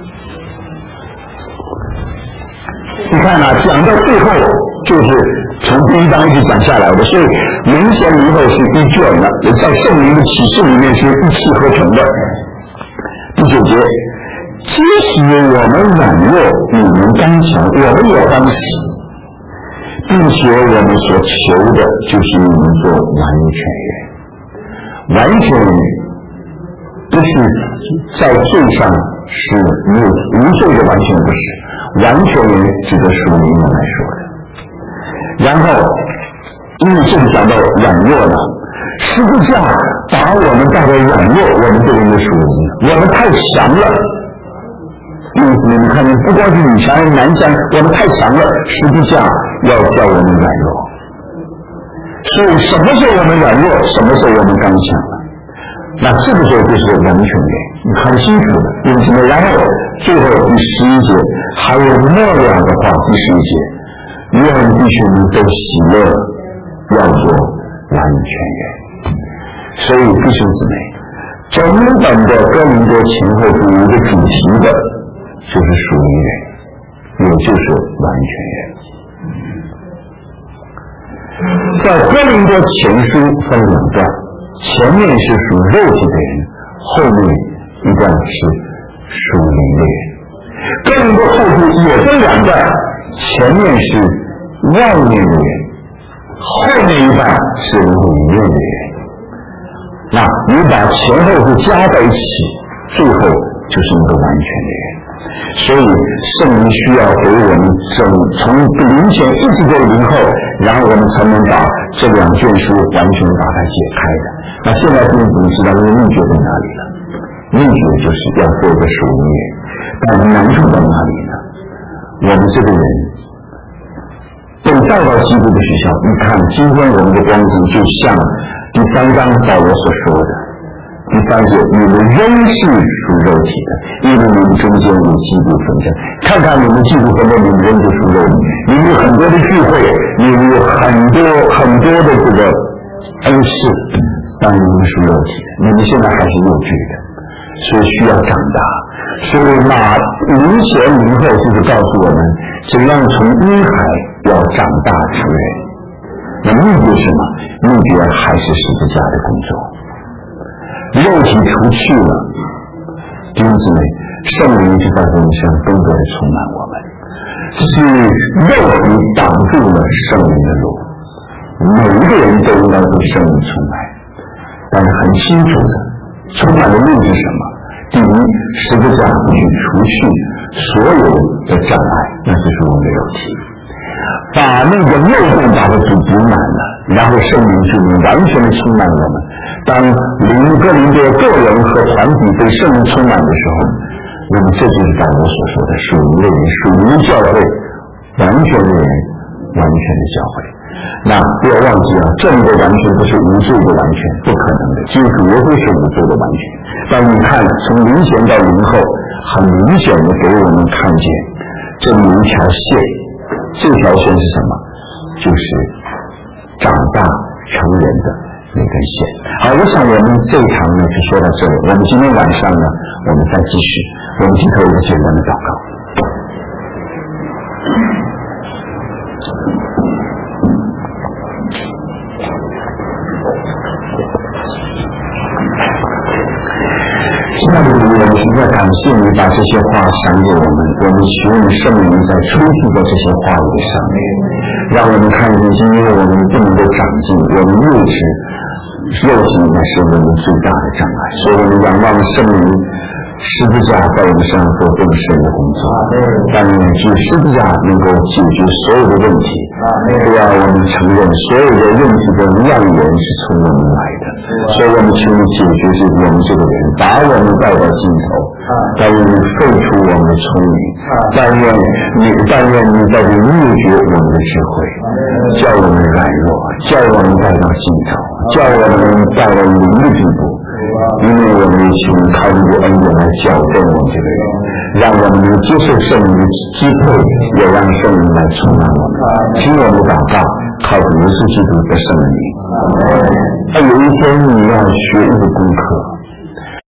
你看啊，讲到最后就是从第一章一直讲下来的，所以明显灵后是一卷的，在圣灵的启示里面是一气呵成的。第九节，即使我们软弱，你们刚强，我们也欢喜，并且我们所求的就是你们做完全人。完全人不是在罪上是无无罪的，完全不是。完全人指的属灵人来说的。然后因为这里讲到软弱了，十字架把我们带来软弱，我们这个人属灵，我们太强了。因此你看，不光是女强人男强，我们太强了，十字架要叫我们软弱。所以什么时候我们软弱，什么时候我们刚强了，那这个时候就是完全人，很清楚的。因此呢，然后最后第十一节还有末了的话，第十一节，愿弟兄们都喜乐，要做完全人。所以弟兄姊妹，整本的哥林多前后书有一个主题的，就是属灵人，也就是完全人。在哥林多前书分两段，前面是属肉体的人，后面一段是属灵的人。哥林多后书也分两段，前面是外面的人，后面一半是里面的人。那你把前后书加在一起，最后就是一个完全的人。所以圣灵需要给我们整从灵前一直到灵后，然后我们才能把这两卷书完全把它解开的。那现在弟兄姊妹知道这个秘诀在哪里了？秘诀就是要做一个属灵人，但难处在哪里呢？我们这个人被带到基督的学校，你看今天我们的光景就像第三章保罗所说的。第三节，你们仍是属肉体的，因为你们中间有嫉妒纷争。看看你们嫉妒纷争，你们仍是属肉体。你们有很多的聚会，你们有很多很多的这个恩赐，但你们属肉体的，你们现在还是幼稚的，所以需要长大。所以马灵前灵后就是告诉我们，怎样从婴孩要长大成人。那目的是什么？目的还是十字架的工作。肉体除去了，弟兄姊妹，圣灵就在我们身上更多的充满我们。是肉体挡住了圣灵的路，每一个人都应该对圣灵充满，但是很清楚的，充满的目的是什么？第一，十字架去除去所有的障碍，那就是我们的肉体，把那个漏洞把它补补满了，然后圣灵就能完全的充满我们。当灵哥林多个人和团体被圣灵充满的时候，那么这就是保罗所说的属灵的人、属灵的教会、完全的人、完全的教会。那不要忘记啊，这个完全不是无罪的完全，不可能的。基督耶稣是无罪的完全，但你看从灵前到灵后，很明显的给我们看见这里有一条线，这条线是什么？就是长大成人的那根线。好，我想我们这一堂呢就说到这里。我们今天晚上呢，我们再继续，我们接受一个简单的祷告。亲爱的主，我们实在感谢你把这些话赏给我们，我们求你圣灵在充足在这些话语上面，让我们看见今天我们不能够长进，我们幼稚肉体乃是我们最大的障碍，所以我们仰望圣灵十字架在我们身上做更深的工作，但愿这十字架能够解决所有的问题，不要我们承认所有的问题的量源是从我们来的，所以我们求你解决是我们这个人，把我们带到尽头，但愿你废除我们的聪明，但愿你但愿你在这灭绝我们的智慧，叫我们软弱，叫我们带到尽头，叫我们带到灵的地步， 因为我们请靠你的恩典来矫正我们这个人，让我们能接受圣灵的支配，也让圣灵来充满我们。听我们的祷告，靠主耶稣基督的圣灵。那有一天你要学一个功课。